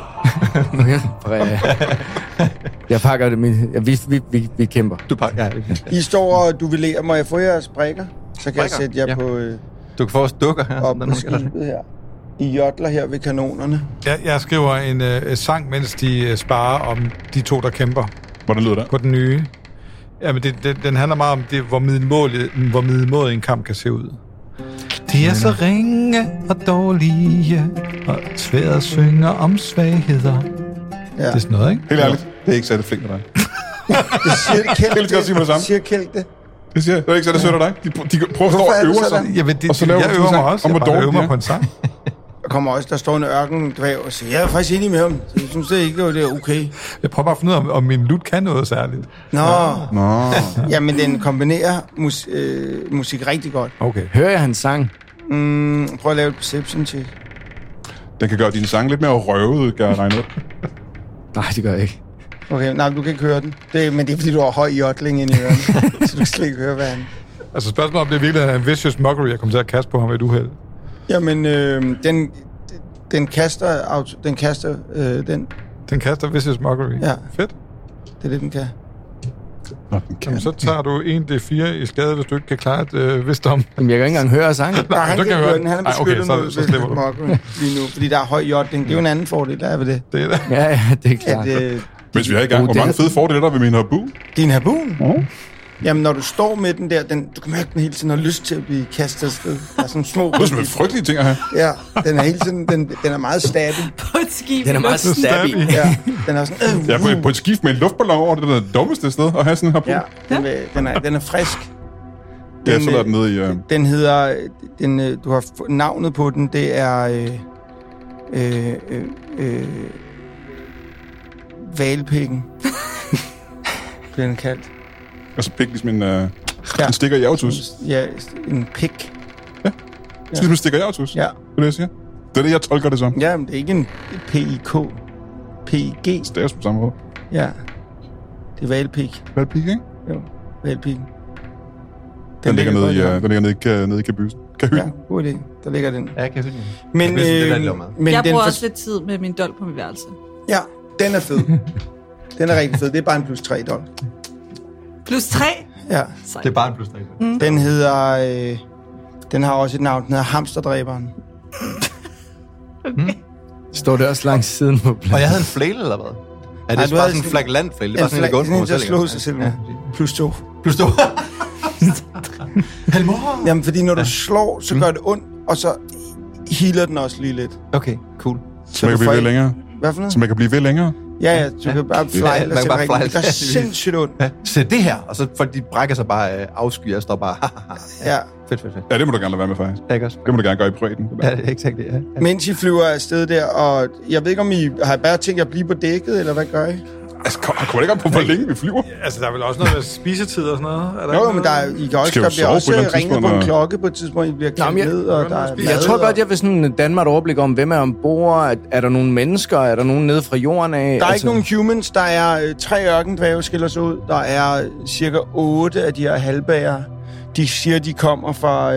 Jeg pakker det. Vi kæmper. Du pakker, ja. I står og duellerer. Må jeg få jeres brækker? Så kan jeg sætte jer på Du kan få os dukker her. op på skibet her. I jodler her ved kanonerne. Jeg skriver en sang, mens de sparer om de to, der kæmper Hvordan lyder det? på den nye. Jamen, den handler meget om, det, hvor middelmådig en kamp kan se ud. De er så ringe og dårlige, og sværet synger om svagheder. Ja. Det er sådan noget, ikke? Helt ærligt, det er ikke særlig flink med dig. Det siger Kjeld. Helt godt sige med det samme. Siger Kjeld det? Det siger jeg. Det er ikke særlig sødt af dig. De prøver at stå og øve sig. Jeg, Og så laver jeg du øver sådan mig en også. sang om, Jeg hvor bare øver dårlig mig på en sang. Der kommer også, der står en ørkendvæv og siger, jeg er faktisk enig med ham. Så jeg synes det ikke, det er okay. Jeg prøver bare at finde ud af, om min lut kan noget særligt. Nå. Jamen, den kombinerer musik rigtig godt. Okay. Hører jeg hans sang? Prøv at lave et perception check. Den kan gøre dine sange lidt mere røvede, kan jeg regne ud. Nej, det gør jeg ikke. Okay, nej, du kan ikke høre den. Men det er, fordi du har høj jodling ind i ørerne. Så du kan slet ikke høre, hvad han... Altså spørgsmålet om det virkelig er en vicious mockery, jeg kommer til at kaste på ham et uheld. Jamen, den kaster... Den Den kaster vicious mockery. Ja. Fedt. Det er det, den kan. Jamen, så tager du 1d4 i skade, hvis du ikke kan klare et wisdom. Jamen, jeg kan ikke engang høre sangen. Nej, han så kan kan ikke jeg høre den. Han er høre den. beskyttet Ej, okay, så slipper mod du. mockery lige nu, fordi der er høj jodling. Det er jo en anden fordel, der er ved det. Det er det. Ja, det er klart. At, Mens vi er i gang, hvor mange fede fordele er der ved min harpun? din harpun? Jamen, når du står med den der, du kan mærke, den hele tiden har lyst til at blive kastet afsted. Der er sådan små... Det er sådan frygtelige ting at have. Ja, den er hele tiden... Den er meget stabby. På et skib. Den er meget stabby. Ja, den er sådan... Jeg er på et skift med en luftballon over, det er det dummeste sted at have sådan en harpun. Ja, den er frisk. Ja, så lader den ned i... Den hedder... du har navnet på den, det er... Hvalpikken. Bliver den kaldt. Altså pik ligesom en stikker i autus. Ja, en pik. Ligesom en stikker i autus. Ja. Det er det, jeg siger. Det er det, jeg tolker det som. Ja, men det er ikke en P-I-K. P-I-G. Staves på samme måde. Ja. Det er hvalpik. Hvad er det pik, ikke? Jo, hvalpikken. Den ligger nede i kabysen. Ja, god idé. Der ligger den. Ja, jeg kan høre den. Men, men Jeg den bruger også lidt tid med min dolk på mit værelse. Ja, den er fed. Den er rigtig fed. Det er bare en plus 3 dollar. Plus 3? Ja. Det er bare en plus 3. Den hedder... den har også et navn. Den hedder Hamsterdræberen. Står det også langs siden på plads? Og jeg havde en flail, eller hvad? Er det bare sådan en flagellantfælde? Det er bare sådan en, der går rundt på sig selv. Sig selv. Ja. Plus 2. Plus 2. Helmor! Jamen, fordi når du slår, så gør det ondt, og så healer den også lige lidt. Okay, cool. Så man kan blive ved længere? Hvad for noget? Så man kan blive ved længere? Ja, du kan bare flejle. Det gør sindssygt ondt. Ja. Se det her, og så folk de brækker sig bare afsky, og står bare... Ja. Fedt. Ja, det må du gerne lade være med, faktisk. Ja, ikke også? Det må du gerne gøre i privaten. Ja, det er exakt det, ja. Mens I flyver afsted der, og jeg ved ikke, om I har bare tænkt at blive på dækket, eller hvad gør I? Altså, kommer det ikke op på, hvor længe vi flyver? Altså, der er vel også noget med spisetid og sådan noget? Er der jo, men I kan også, der bliver også ringet på en klokke på et tidspunkt, I bliver kaldt ned, og der er jeg tror godt, jeg vil sådan danne et overblik om, hvem er ombord. Er der nogle mennesker? Er der nogen nede fra jorden af? Der er ikke nogen humans. Der er 3 ørkendvæve, skiller sig ud. Der er cirka 8 af de her halvbærer. De siger, de kommer fra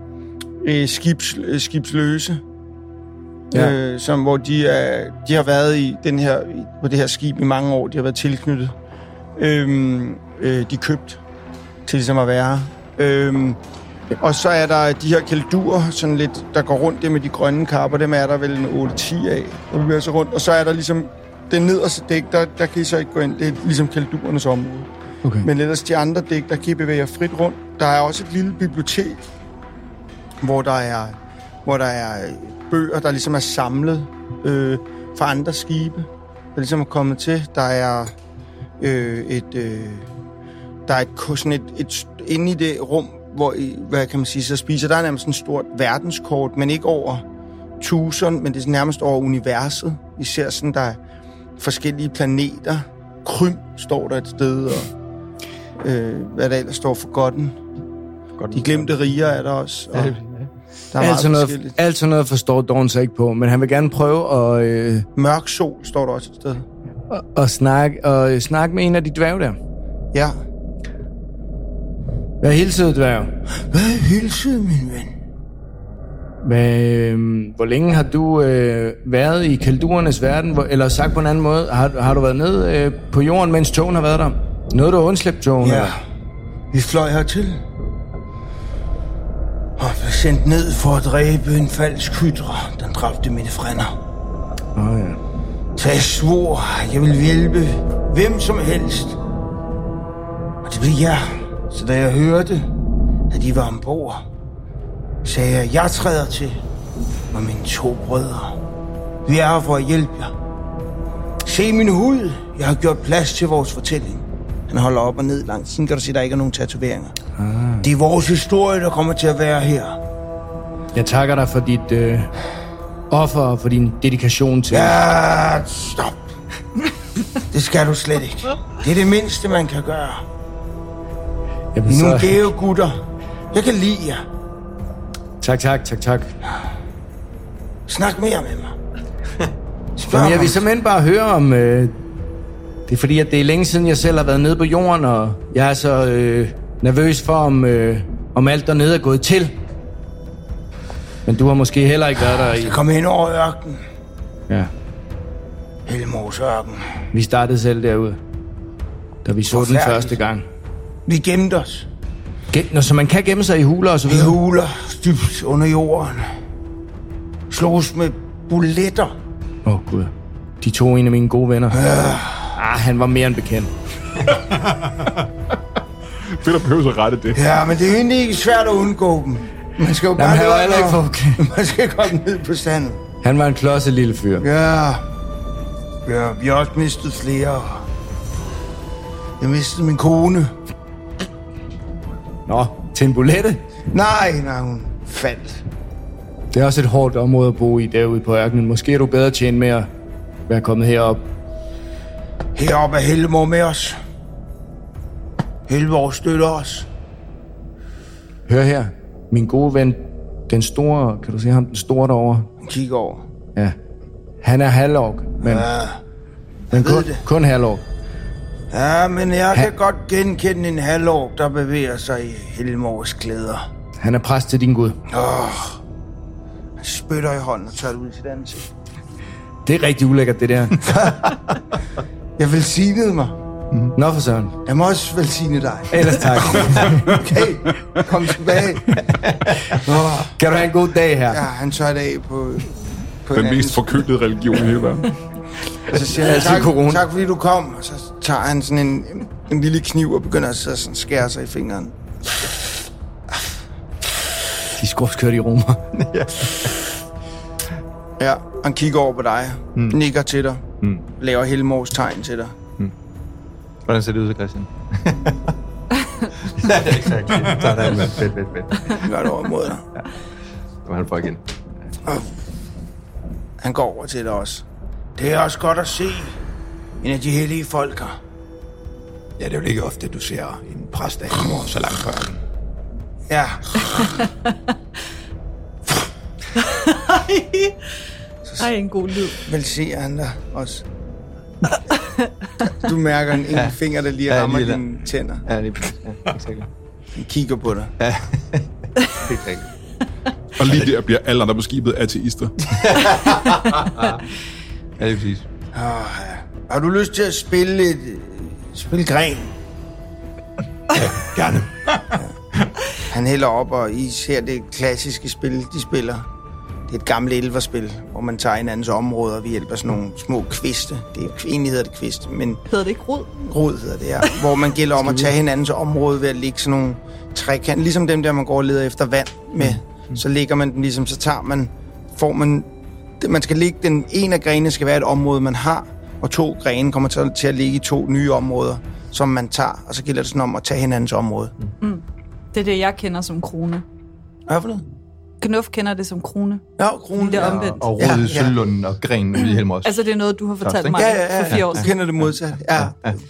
skibsløse. Ja. Hvor de har været på det her skib i mange år. De har været tilknyttet. De er købt til ligesom at være. Og så er der de her kelduer, sådan lidt, der går rundt det med de grønne kapper. Dem er der vel en 8-10 af, der bevæger sig rundt. Og så er der ligesom den nederste dæk, der kan I så ikke gå ind. Det er ligesom kelduernes område. Okay. Men ellers de andre dæk, der kan I bevæge jer frit rundt. Der er også et lille bibliotek, hvor der er bøger, der ligesom er samlet fra andre skibe, der ligesom er kommet til. Der er sådan et inde i det rum, hvor hvad kan man sige, så spiser. Der er nærmest en stort verdenskort, men ikke over tusind, men det er nærmest over universet. Vi ser sådan, der er forskellige planeter. Krym står der et sted, og hvad der ellers står for Godden. De glemte riger er der også. Og der er alt sådan noget forstår Dorn sig ikke på, men han vil gerne prøve at... Mørk sol står der også et sted. Og snakke med en af de dværge der. Ja. Hvad hilsede, dværg? Hvad hilsede, min ven? Hvor længe har du været i Keldurernes verden? Eller sagt på en anden måde, har du været nede på jorden, mens togen har været der? Noget, du har undslæbt togen? Ja, vi fløj hertil. Og blev sendt ned for at dræbe en falsk hydra, den dræbte mine frænder. Ja. Så jeg svor, jeg ville hjælpe hvem som helst. Og det blev jeg. Så da jeg hørte, at de var ombord, sagde jeg træder til med mine 2 brødre. Vi er her for at hjælpe jer. Se min hud. Jeg har gjort plads til vores fortælling. Han holder op og ned langs. Sådan kan du se, der ikke er nogen tatoveringer. Det er vores historie, der kommer til at være her. Jeg takker dig for dit offer og for din dedikation til... Ja, stop. Det skal du slet ikke. Det er det mindste, man kan gøre. Nogle gave gutter. Jeg kan lide jer. Tak. Snak mere med mig. Jamen, jeg vil simpelthen bare høre om... Det er fordi, at det er længe siden, jeg selv har været nede på jorden, og jeg er så nervøs for, om alt dernede er gået til. Men du har måske heller ikke været der i... Jeg kom hen over ørkenen. Ja. Helmors ørken. Vi startede selv derude, da vi så den første gang. Vi gemte os. Så man kan gemme sig i huler og så videre? I huler, dybt under jorden. Slås med buletter. Gud. De to en af mine gode venner. Han var mere end bekendt. Peter behøver så rette det. Ja, men det er egentlig ikke svært at undgå dem. Man skal jo bare... han var ikke for okay. Man skal komme ned på sandet. Han var en klodset lille fyr. Ja, vi har også mistet flere. Jeg mistede min kone. Nå, til en bulette? Nej, hun faldt. Det er også et hårdt område at bo i derude på ørkenen. Måske er du bedre tjent med at være kommet herop. Heroppe er Helmor med os. Helmor støtter os. Hør her. Min gode ven, den store... Kan du se ham, den store derovre? Kig over. Ja. Han er halvork, men... Men kun halvork. Ja, men jeg kan godt genkende en halvork, der bevæger sig i Helmors klæder. Han er præst til din gud. Han spytter i hånden og tager det ud til den ansigt. Det er rigtig ulækkert, det der. Jeg velsignede mig. Nå for søren. Jeg må også velsigne dig. Ellers tak. Okay, kom tilbage. Kan du have en god dag her? Ja, han tager det af på den mest forkølede religion i hele verden. Så siger han, tak fordi du kom. Og så tager han sådan en lille kniv og begynder at sådan skære sig i fingeren. De skrubskørte i Roma. Ja, han kigger over på dig, nikker til dig, laver Helmors tegn til dig. Hvordan ser det ud til Christian? Ja, det er exakt. Sådan, mand. Fedt. Gør det over mod dig. Ja. Nu han får igen. Han går over til dig også. Det er også godt at se en af de hellige folk her. Ja, det er jo ikke ofte, du ser en præst af Helmor så langt før den. Ja. Ej, en god lyd. Velsiger han dig også. Du mærker en enkelt finger, der lige rammer dine tænder. Ja, det er exakt. Han kigger på dig. Ja, det er rigtigt. Og lige der bliver alle andre på skibet ateister. Ja, det er præcis. Har du lyst til at spille gren? Ja, gerne. Han hælder op, og I ser det klassiske spil, de spiller. Det er et gammelt elverspil, hvor man tager hinandens områder ved hjælp af sådan nogle små kviste. Egentlig hedder det kviste, men... Hedder det ikke rod? Rod hedder det, ja. Hvor man gælder om at tage hinandens område ved at lægge sådan nogle trækanter. Ligesom dem der, man går og leder efter vand med. Så lægger man den ligesom, så tager man... Man skal lægge den... En af grenene skal være et område, man har, og 2 grene kommer til at ligge i 2 nye områder, som man tager. Og så gælder det sådan om at tage hinandens område. Det er det, jeg kender som krone. Hvad for noget? Knuf kender det som krone. Ja, krone. Det er omvendt. Og rode, sølvlunden og grenen ude i Helmors. Altså, det er noget, du har fortalt mig for 4 år siden. Du kender det modsat. Ja.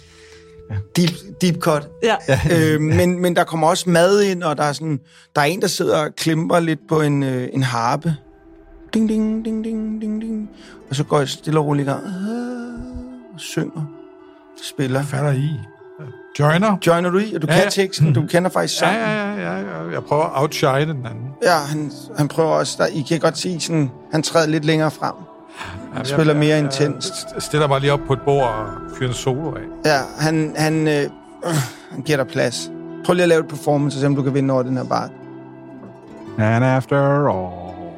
Deep cut. Ja. Men der kommer også mad ind, og der er en, der sidder og klemper lidt på en harpe. Ding, ding, ding, ding, ding, ding. Og så går jeg stille og roligt i gang. Og synger. Spiller. Falder i. Joiner du i? Og du kan teksten. Du kender faktisk sangen. Ja. Jeg prøver at outshine den anden. Ja, han prøver også. I kan godt se, sådan, han træder lidt længere frem. Han spiller mere intenst. Jeg stiller mig lige op på et bord og fyrer en solo af. Ja, han giver dig plads. Prøv lige at lave et performance, og se om du kan vinde over den her bard. And after all,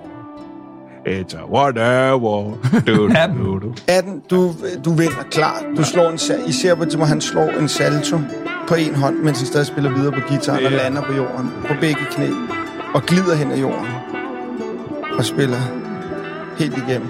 it's a whatever. 18, du vinder klart. Du slår I ser på, hvor han slår en salto på en hånd, mens han stadig spiller videre på guitaren og lander på jorden, på begge knæ, og glider hen ad jorden og spiller helt igennem.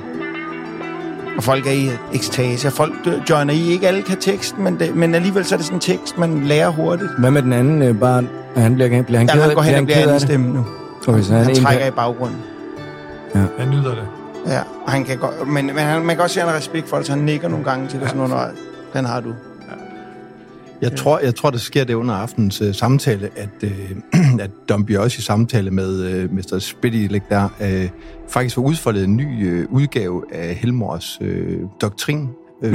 Og folk er i ekstase, og folk joiner i. Ikke alle kan teksten, men alligevel så er det sådan en tekst, man lærer hurtigt. Hvad med den anden barn? Han bliver han ked af det? går hen og bliver anden stemme nu. Okay, så han trækker i baggrunden. Ja. Han nyder det. Ja, og han kan godt, men man kan også se, at han har respekt for det, så han nikker nogle gange til det, sådan under, den har du. Jeg tror, der sker det under aftenens samtale, at Dumpy også i samtale med Mr. Spitty der faktisk har udfoldet en ny udgave af Helmors doktrin.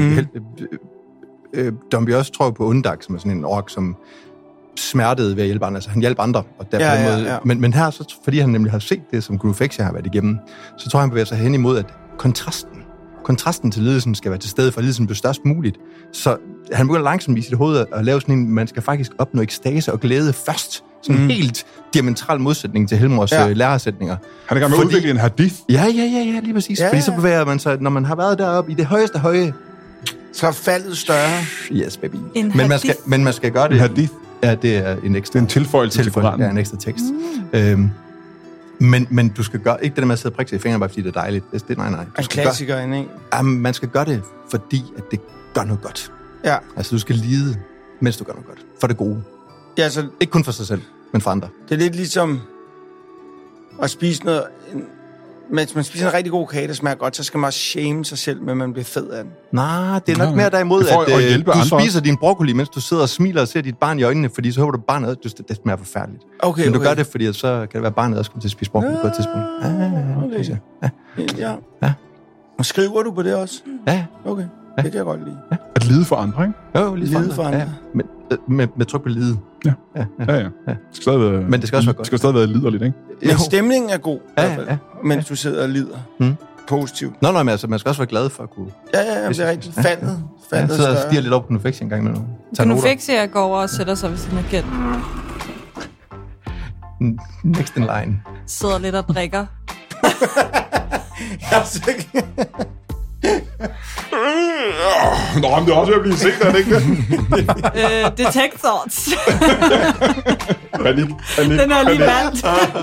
Dumpy også tror på Undak, som er sådan en ork, som smertede ved at hjælpe andre. Altså, han hjalp andre. Og der på den måde. Men her, så, fordi han nemlig har set det, som Grufexia har været igennem, så tror jeg, han bevæger sig hen imod, at kontrasten til lidelsen skal være til stede, for lidelsen bliver størst muligt. Så han begynder langsomt i sit hoved at lave sådan en, man skal faktisk opnå ekstase og glæde først. Sådan en helt diametral modsætning til Helmors læresætninger. Han er gang med at udvikle en hadith. Ja, lige præcis. Fordi så bevæger man sig, når man har været deroppe i det højeste høje, så er faldet større. Yes, baby. Men man skal gøre det. En hadith. Ja, det er en ekstra... Det er en tilføjelse til Koranen. Ja, en ekstra tekst. Men du skal gøre... Ikke det der med at sidde og prikke sig i fingrene, bare fordi det er dejligt. Nej. En klassiker, ikke? Jamen, man skal gøre det, fordi at det gør noget godt. Ja. Altså, du skal lide, mens du gør noget godt. For det gode. Ja, så... Ikke kun for sig selv, men for andre. Det er lidt ligesom at spise noget... Mens man spiser en rigtig god kage, der smager godt, så skal man også shame sig selv, med at man bliver fed af den. Nej, det er nok mere derimod, at du spiser din broccoli, mens du sidder og smiler og ser dit barn i øjnene, fordi så håber du barnet, at det smager forfærdeligt. Okay, men du gør det, fordi så kan det være, barnet også kommer til at spise broccoli på et tidspunkt. Ja. Og skriver du på det også? Ja. Okay, det kan jeg godt lide. Ja. At lide for andre, ikke? Jo, lide for andre. Ja. Med tryk på lide. Ja. Men det skal også være godt. Det skal stadig være liderligt, ikke? Men stemningen er god, i hvert fald, mens du sidder og lider. Positivt. Nå, men altså, man skal også være glad for at kunne... Ja, det er rigtigt. Faldet så sidder og stiger lidt op på Knufexia en gang med noget. Knufexia går over og sætter sig ved sin agent. Next in line. Sidder lidt og drikker. Nå, men det er også ved at blive sikkert, ikke det? Detect thoughts. Panik. Den er lige valgt.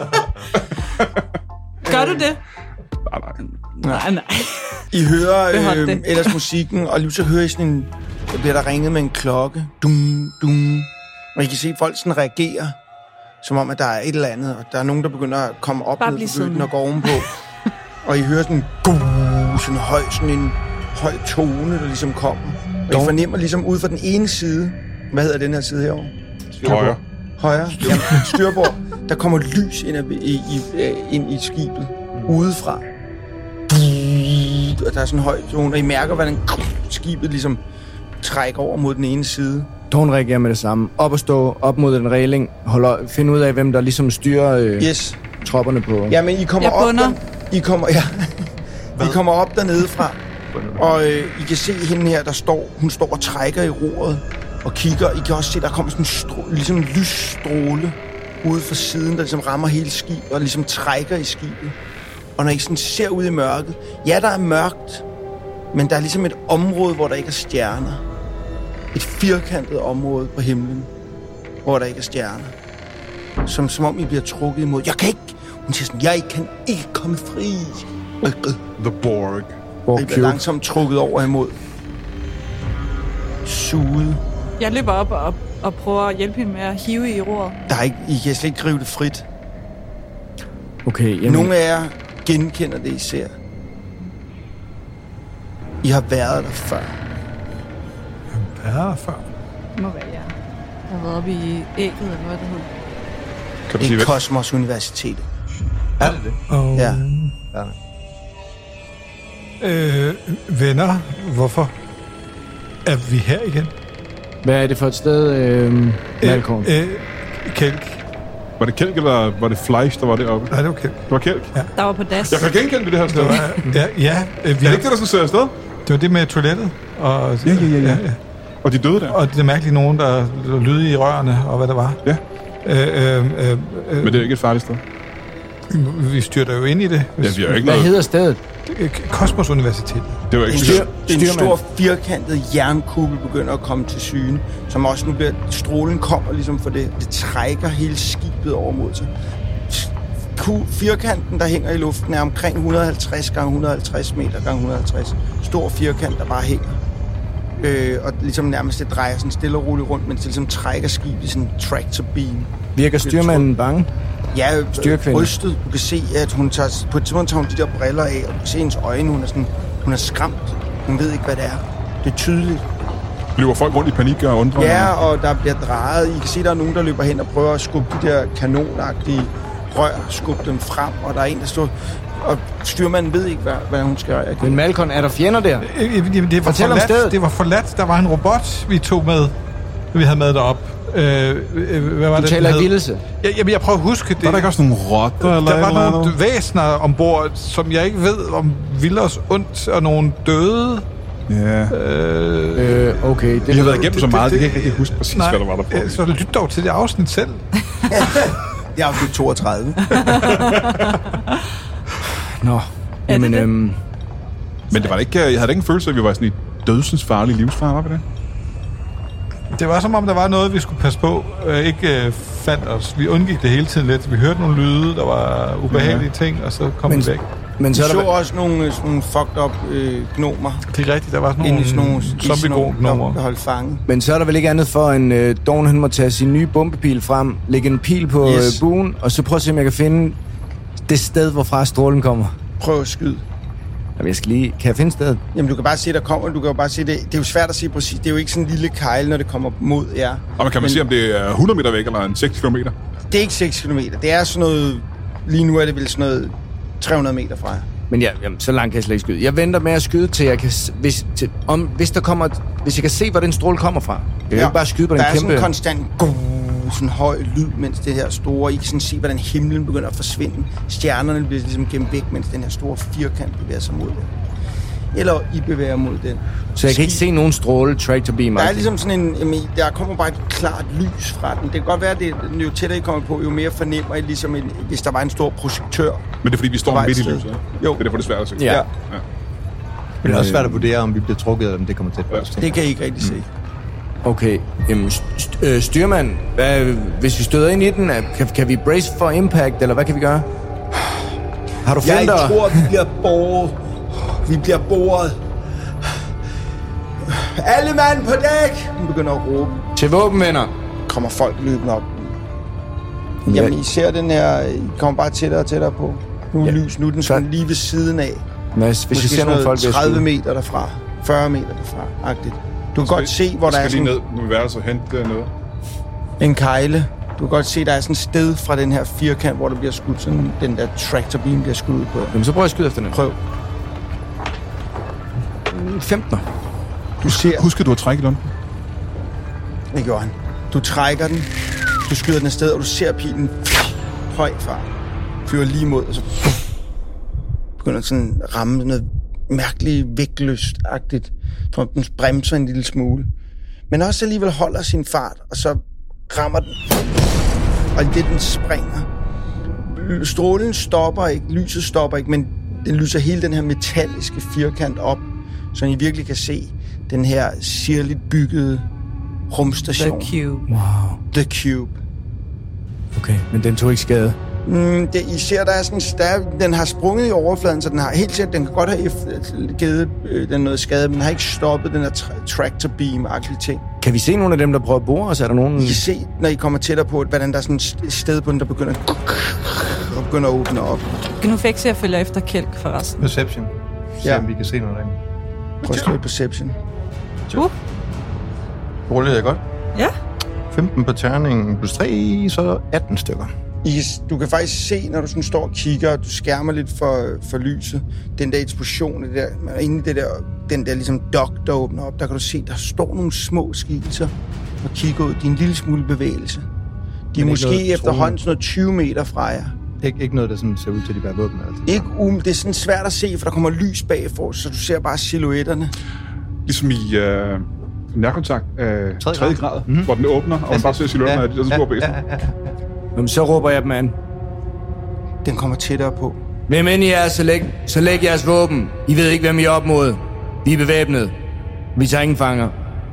Gør du det? Nej. I hører ellers musikken, og lige så hører I sådan en... Der bliver der ringet med en klokke. Dum, dum. Og I kan se, at folk sådan reagerer, som om, at der er et eller andet, og der er nogen, der begynder at komme op ned på bøtten og gå ovenpå. Og I hører sådan en høj tone, der ligesom kommer. Og I fornemmer ligesom ud fra den ene side, hvad hedder den her side herovre? Højre. Jamen, styrbord. Der kommer lys ind i skibet udefra. Og der er sådan en høj tone, og I mærker, hvordan skibet ligesom trækker over mod den ene side. Dawn reagerer med det samme. Op og stå, op mod den regling. Find ud af, hvem der ligesom styrer tropperne på... Ja, men I kommer op... I kommer op dernede fra, og I kan se hende her, hun står og trækker i roret og kigger. I kan også se, der kommer sådan ligesom en lysstråle ude fra siden, der ligesom rammer hele skibet og ligesom trækker i skibet. Og når I sådan ser ud i mørket, ja, der er mørkt, men der er ligesom et område, hvor der ikke er stjerner. Et firkantet område på himlen, hvor der ikke er stjerner. Som om I bliver trukket imod. Hun siger sådan, jeg kan ikke komme fri. The Borg. I bliver langsomt trukket over imod. Suget. Jeg løber op og prøver at hjælpe hende med at hive i roret. I kan slet ikke rive det frit. Okay, jamen... Nogle af jer genkender det, I ser. I har været der før. Det må være jer. Jeg har været oppe i ægget, eller hvad det hedder. Det er Kosmos Universitet. Er det det? Ja. Venner, hvorfor er vi her igen? Hvad er det for et sted, Malcolm? Kælk. Var det Kælk, eller var det Fleisch, der var deroppe? Nej, det var Kælk. Det var Kælk? Ja. Der var på das. Jeg kan genkende det her sted. Ja. Er det ikke det, der sidder afsted? Det var det med toilettet. Og, ja. Og de døde der. Og det er mærkeligt nogen, der lyder i rørene, og hvad der var. Ja. Men det er ikke et farligt sted. Vi styrter jo ind i det. Ja, vi har ikke Hvad hedder stedet? Kosmos Universitet. Det var ikke en stor firkantet jernkuppel begynder at komme til syne, som også nu bliver... Strålen kommer ligesom for det. Det trækker hele skibet over mod sig. Firkanten, der hænger i luften, er omkring 150 gange 150 meter gange 150. Stor firkant, der bare hænger. Og ligesom nærmest det drejer sådan stille og roligt rundt, men det ligesom trækker skibet i sådan en tractor beam. Virker styrmanden bange? Ja, rystet. Du kan se, at hun på et tidspunkt tager hun de der briller af, og du kan se hendes øjne, hun er skræmt. Hun ved ikke, hvad det er. Det er tydeligt. Løber folk rundt i panik og undrer? Ja, og der bliver drejet. I kan se, der er nogen, der løber hen og prøver at skubbe de der kanonagtige rør, skubbe dem frem, og der er en, der står... Og styrmanden ved ikke, hvad hun skal gøre. Men Malcolm, er der fjender der? Det var forladt. Der var en robot, vi tog med. Vi havde med derop. Hvad var du det, taler i vildelse? Jeg prøver at huske det. Var der ikke også nogle rotter? Der var nogle væsener ombord, som jeg ikke ved, om ville os ondt, og nogle døde. Ja. Okay. Vi har været igennem så meget, det kan jeg ikke huske præcis, hvad der var der på. Så lyt dog til det afsnit selv. Jeg har 32. Nå, jamen... Men det var ikke, jeg havde ikke en følelse af, at vi var sådan i dødsens farlige livsfare, var det? Det var som om, der var noget, vi skulle passe på. Ikke fandt os. Vi undgik det hele tiden lidt. Vi hørte nogle lyde, der var ubehagelige ting, og så kom vi væk. Men så også nogle fucked up gnomer. Det er rigtigt, der var sådan nogle zombie-gnomer, der holdt fange. Men så er der vel ikke andet for, en Dawn han må tage sin nye bombepil frem, lægge en pil på buen, og så prøve at se, om jeg kan finde det sted, hvorfra strålen kommer. Prøv at skyde. Jamen, jeg skal lige... Kan jeg finde stedet? Jamen, du kan bare se, der kommer. Du kan jo bare se det. Det er jo svært at se præcis. Det er jo ikke sådan en lille kejl, når det kommer mod jer. Og kan man sige, om det er 100 meter væk, eller en 6 kilometer? Det er ikke 6 kilometer. Det er sådan noget... Lige nu er det vel sådan noget 300 meter fra jer. Men ja, jamen, så langt kan jeg slet ikke skyde. Jeg venter med at skyde, til jeg kan... Hvis jeg kan se, hvor den stråle kommer fra. Jeg kan ikke bare skyde på den kæmpe... Der er sådan en konstant... sådan høj lyd, mens det her store... I kan sådan se, hvordan himlen begynder at forsvinde. Stjernerne bliver ligesom gemt væk, mens den her store firkant bevæger sig mod det. Eller I bevæger mod den. Så jeg kan ikke se nogen stråle tractor beam? Der er ligesom sådan en... Jamen, der kommer bare et klart lys fra den. Det kan godt være, at jo tættere I kommer på, jo mere fornemmer I ligesom, hvis der var en stor projektør. Men det er fordi, vi står midt i lyset. Jo. Det er derfor, det er svært at se. Ja. Men det er også svært at vurdere, om vi bliver trukket, eller om det kommer tæt på os. Det kan I ikke rigtig se. Okay, styrmand, hvis vi støder ind i den, kan vi brace for impact, eller hvad kan vi gøre? Har du flinter? Jeg tror, vi bliver båret. Vi bliver boret. Alle mand på dæk! Hun begynder at råbe. Til våbenvenner. Kommer folk løbende op. Jamen, I ser den her... I kommer bare tættere og tættere på. Nu er lys, nu er den sådan lige ved siden af. Mads, hvis I ser nogle folk... 30 meter derfra. 40 meter derfra. Agtigt. Du kan godt se, hvor der er sådan... lige ned. Nu vil være så hente noget. En kejle. Du kan godt se, der er sådan et sted fra den her firkant, hvor der bliver skudt sådan... Den der tractor beam bliver skudt ud på. Jamen, så prøv at skyde efter den. Prøv. 15'er. Du ser... Husk, at du har trækket den. Det gjorde han. Du trækker den. Du skyder den afsted, og du ser pilen højt fra. Fyrer lige mod, og så begynder sådan at ramme noget mærkeligt vægtløst-agtigt. Jeg tror, den bremser en lille smule. Men også alligevel holder sin fart, og så rammer den. Og det den springer. Strålen stopper ikke, lyset stopper ikke, men den lyser hele den her metalliske firkant op, så I virkelig kan se den her sirligt byggede rumstation. The Cube. Wow. The Cube. Okay, men den tog ikke skade. I ser, der er sådan den har sprunget i overfladen, så den har helt sikkert, den kan godt have givet den noget skade, men den har ikke stoppet den her tractor beam-agtige ting. Kan vi se nogle af dem, der prøver at bore os? Er der nogen... I kan se, når I kommer tættere på, hvordan der er sådan et sted på den, der begynder at åbne op. Nu fik jeg følger efter Kælk forresten. Perception. Se om vi kan se noget derinde. Prøv at slå perception. Rullede jeg godt? Ja. 15 på terningen plus 3, så 18 stykker. Du kan faktisk se, når du sådan står og kigger, og du skærmer lidt for lyset, den der eksplosion, det der, inde i den der ligesom dok, der åbner op, der kan du se, der står nogle små skikkelser og kigger ud. De er en lille smule bevægelse. De er måske efterhånden sådan noget 20 meter fra jer. Ikke noget, der sådan ser ud til, at de bærer våben? Altså. Ikke det er sådan svært at se, for der kommer lys bagfor, så du ser bare silhuetterne. Ligesom i nærkontakt af 3. grad, hvor den åbner, og man bare ser silhuetterne af de der små bæster. Jamen, så råber jeg dem an. Den kommer tættere på. Hvem end I er, så læg jeres våben. I ved ikke, hvem I er op mod. Vi er bevæbnet. Vi tager ingen fanger.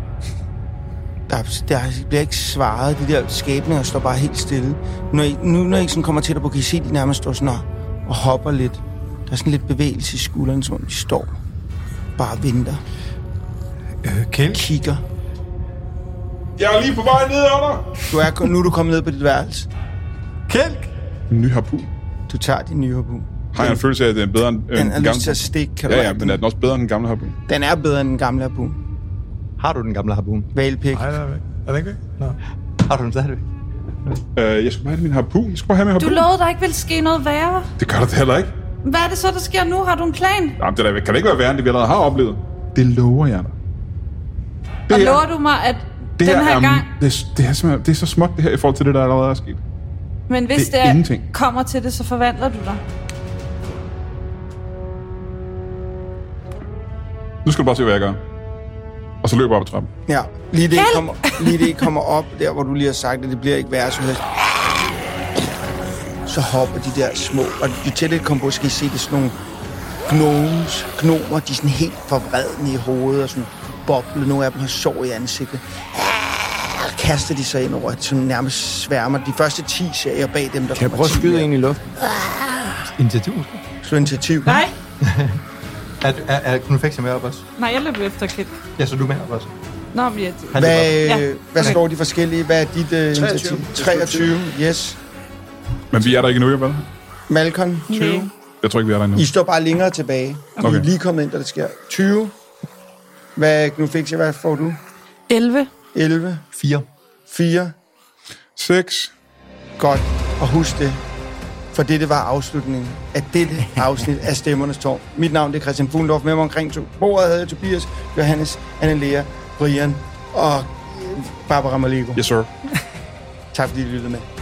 Der bliver ikke svaret. De der skæbninger står bare helt stille. Når I sådan kommer tættere på, kan I se, de nærmest står sådan og hopper lidt. Der er sådan lidt bevægelse i skulderen, som de står. Bare venter. Kælk? Kigger. Jeg er lige på vej ned under. Nu er du kommet ned på dit værelse. Kælk? En ny harpun. Du tager din nye harpun. Har jeg en følelse af, at den er bedre end den gamle? Den er lyst til at stikke, kan du Ja, men er den også bedre end den gamle harpun? Den er bedre end den gamle harpun. Har du den gamle harpun? Valpik. Nej, er den ikke væk? Nå. Har du den stadigvæk? Jeg skulle bare have min harpun. Jeg skulle bare have min harpun. Du lovede, der ikke ville ske noget værre. Det gør der heller ikke. Hvad er det så, der sker nu? Har du en plan? Jamen, det kan det ikke være værre, end det vi allerede har oplevet. Det lover jeg dig. Og lover du mig, at den her gang... Det er så småt, det her, i forhold til det, der allerede er sket. Men hvis det kommer til det, så forvandler du dig. Nu skal du bare se, hvad jeg gør. Og så løber jeg op ad trappen. Ja, lige det I kommer op, der hvor du lige har sagt, at det bliver ikke værre som helst. Så hopper de der små, og jo tættere det kommer på, skal I se, det er sådan nogle gnomer, de er sådan helt forvredne i hovedet, og sådan boble. Nogle af dem har sår i ansigtet. Og kaster de sig ind over, som nærmest sværmer. De første 10 serier bag dem, der kan jeg prøve at skyde ind i luften? Initiativ? Slå initiativ. Nej. Er Knufexia med op også? Nej, jeg løber efter Kit. Ja, så du er med op også? Nå, vi er... Hvad står de forskellige? Hvad er dit initiativ? 23. Yes. Men vi er der ikke endnu, vel? Malcolm, 20. Nej. Jeg tror ikke, vi er der endnu. I står bare længere tilbage. Okay. I er lige kommet ind, da det sker. 20. Nu fik jeg, hvad får du? 11. 11. 4. 6. Godt. Og husk det. For det var afslutningen af dette afsnit af Stemmernes Tårn. Mit navn er Christian Fuglendorf. Med mig omkring bordet havde jeg Tobias, Johannes, Anne-Lea, Brian og Barbara Malego. Yes, sir. Tak fordi I lyttede med.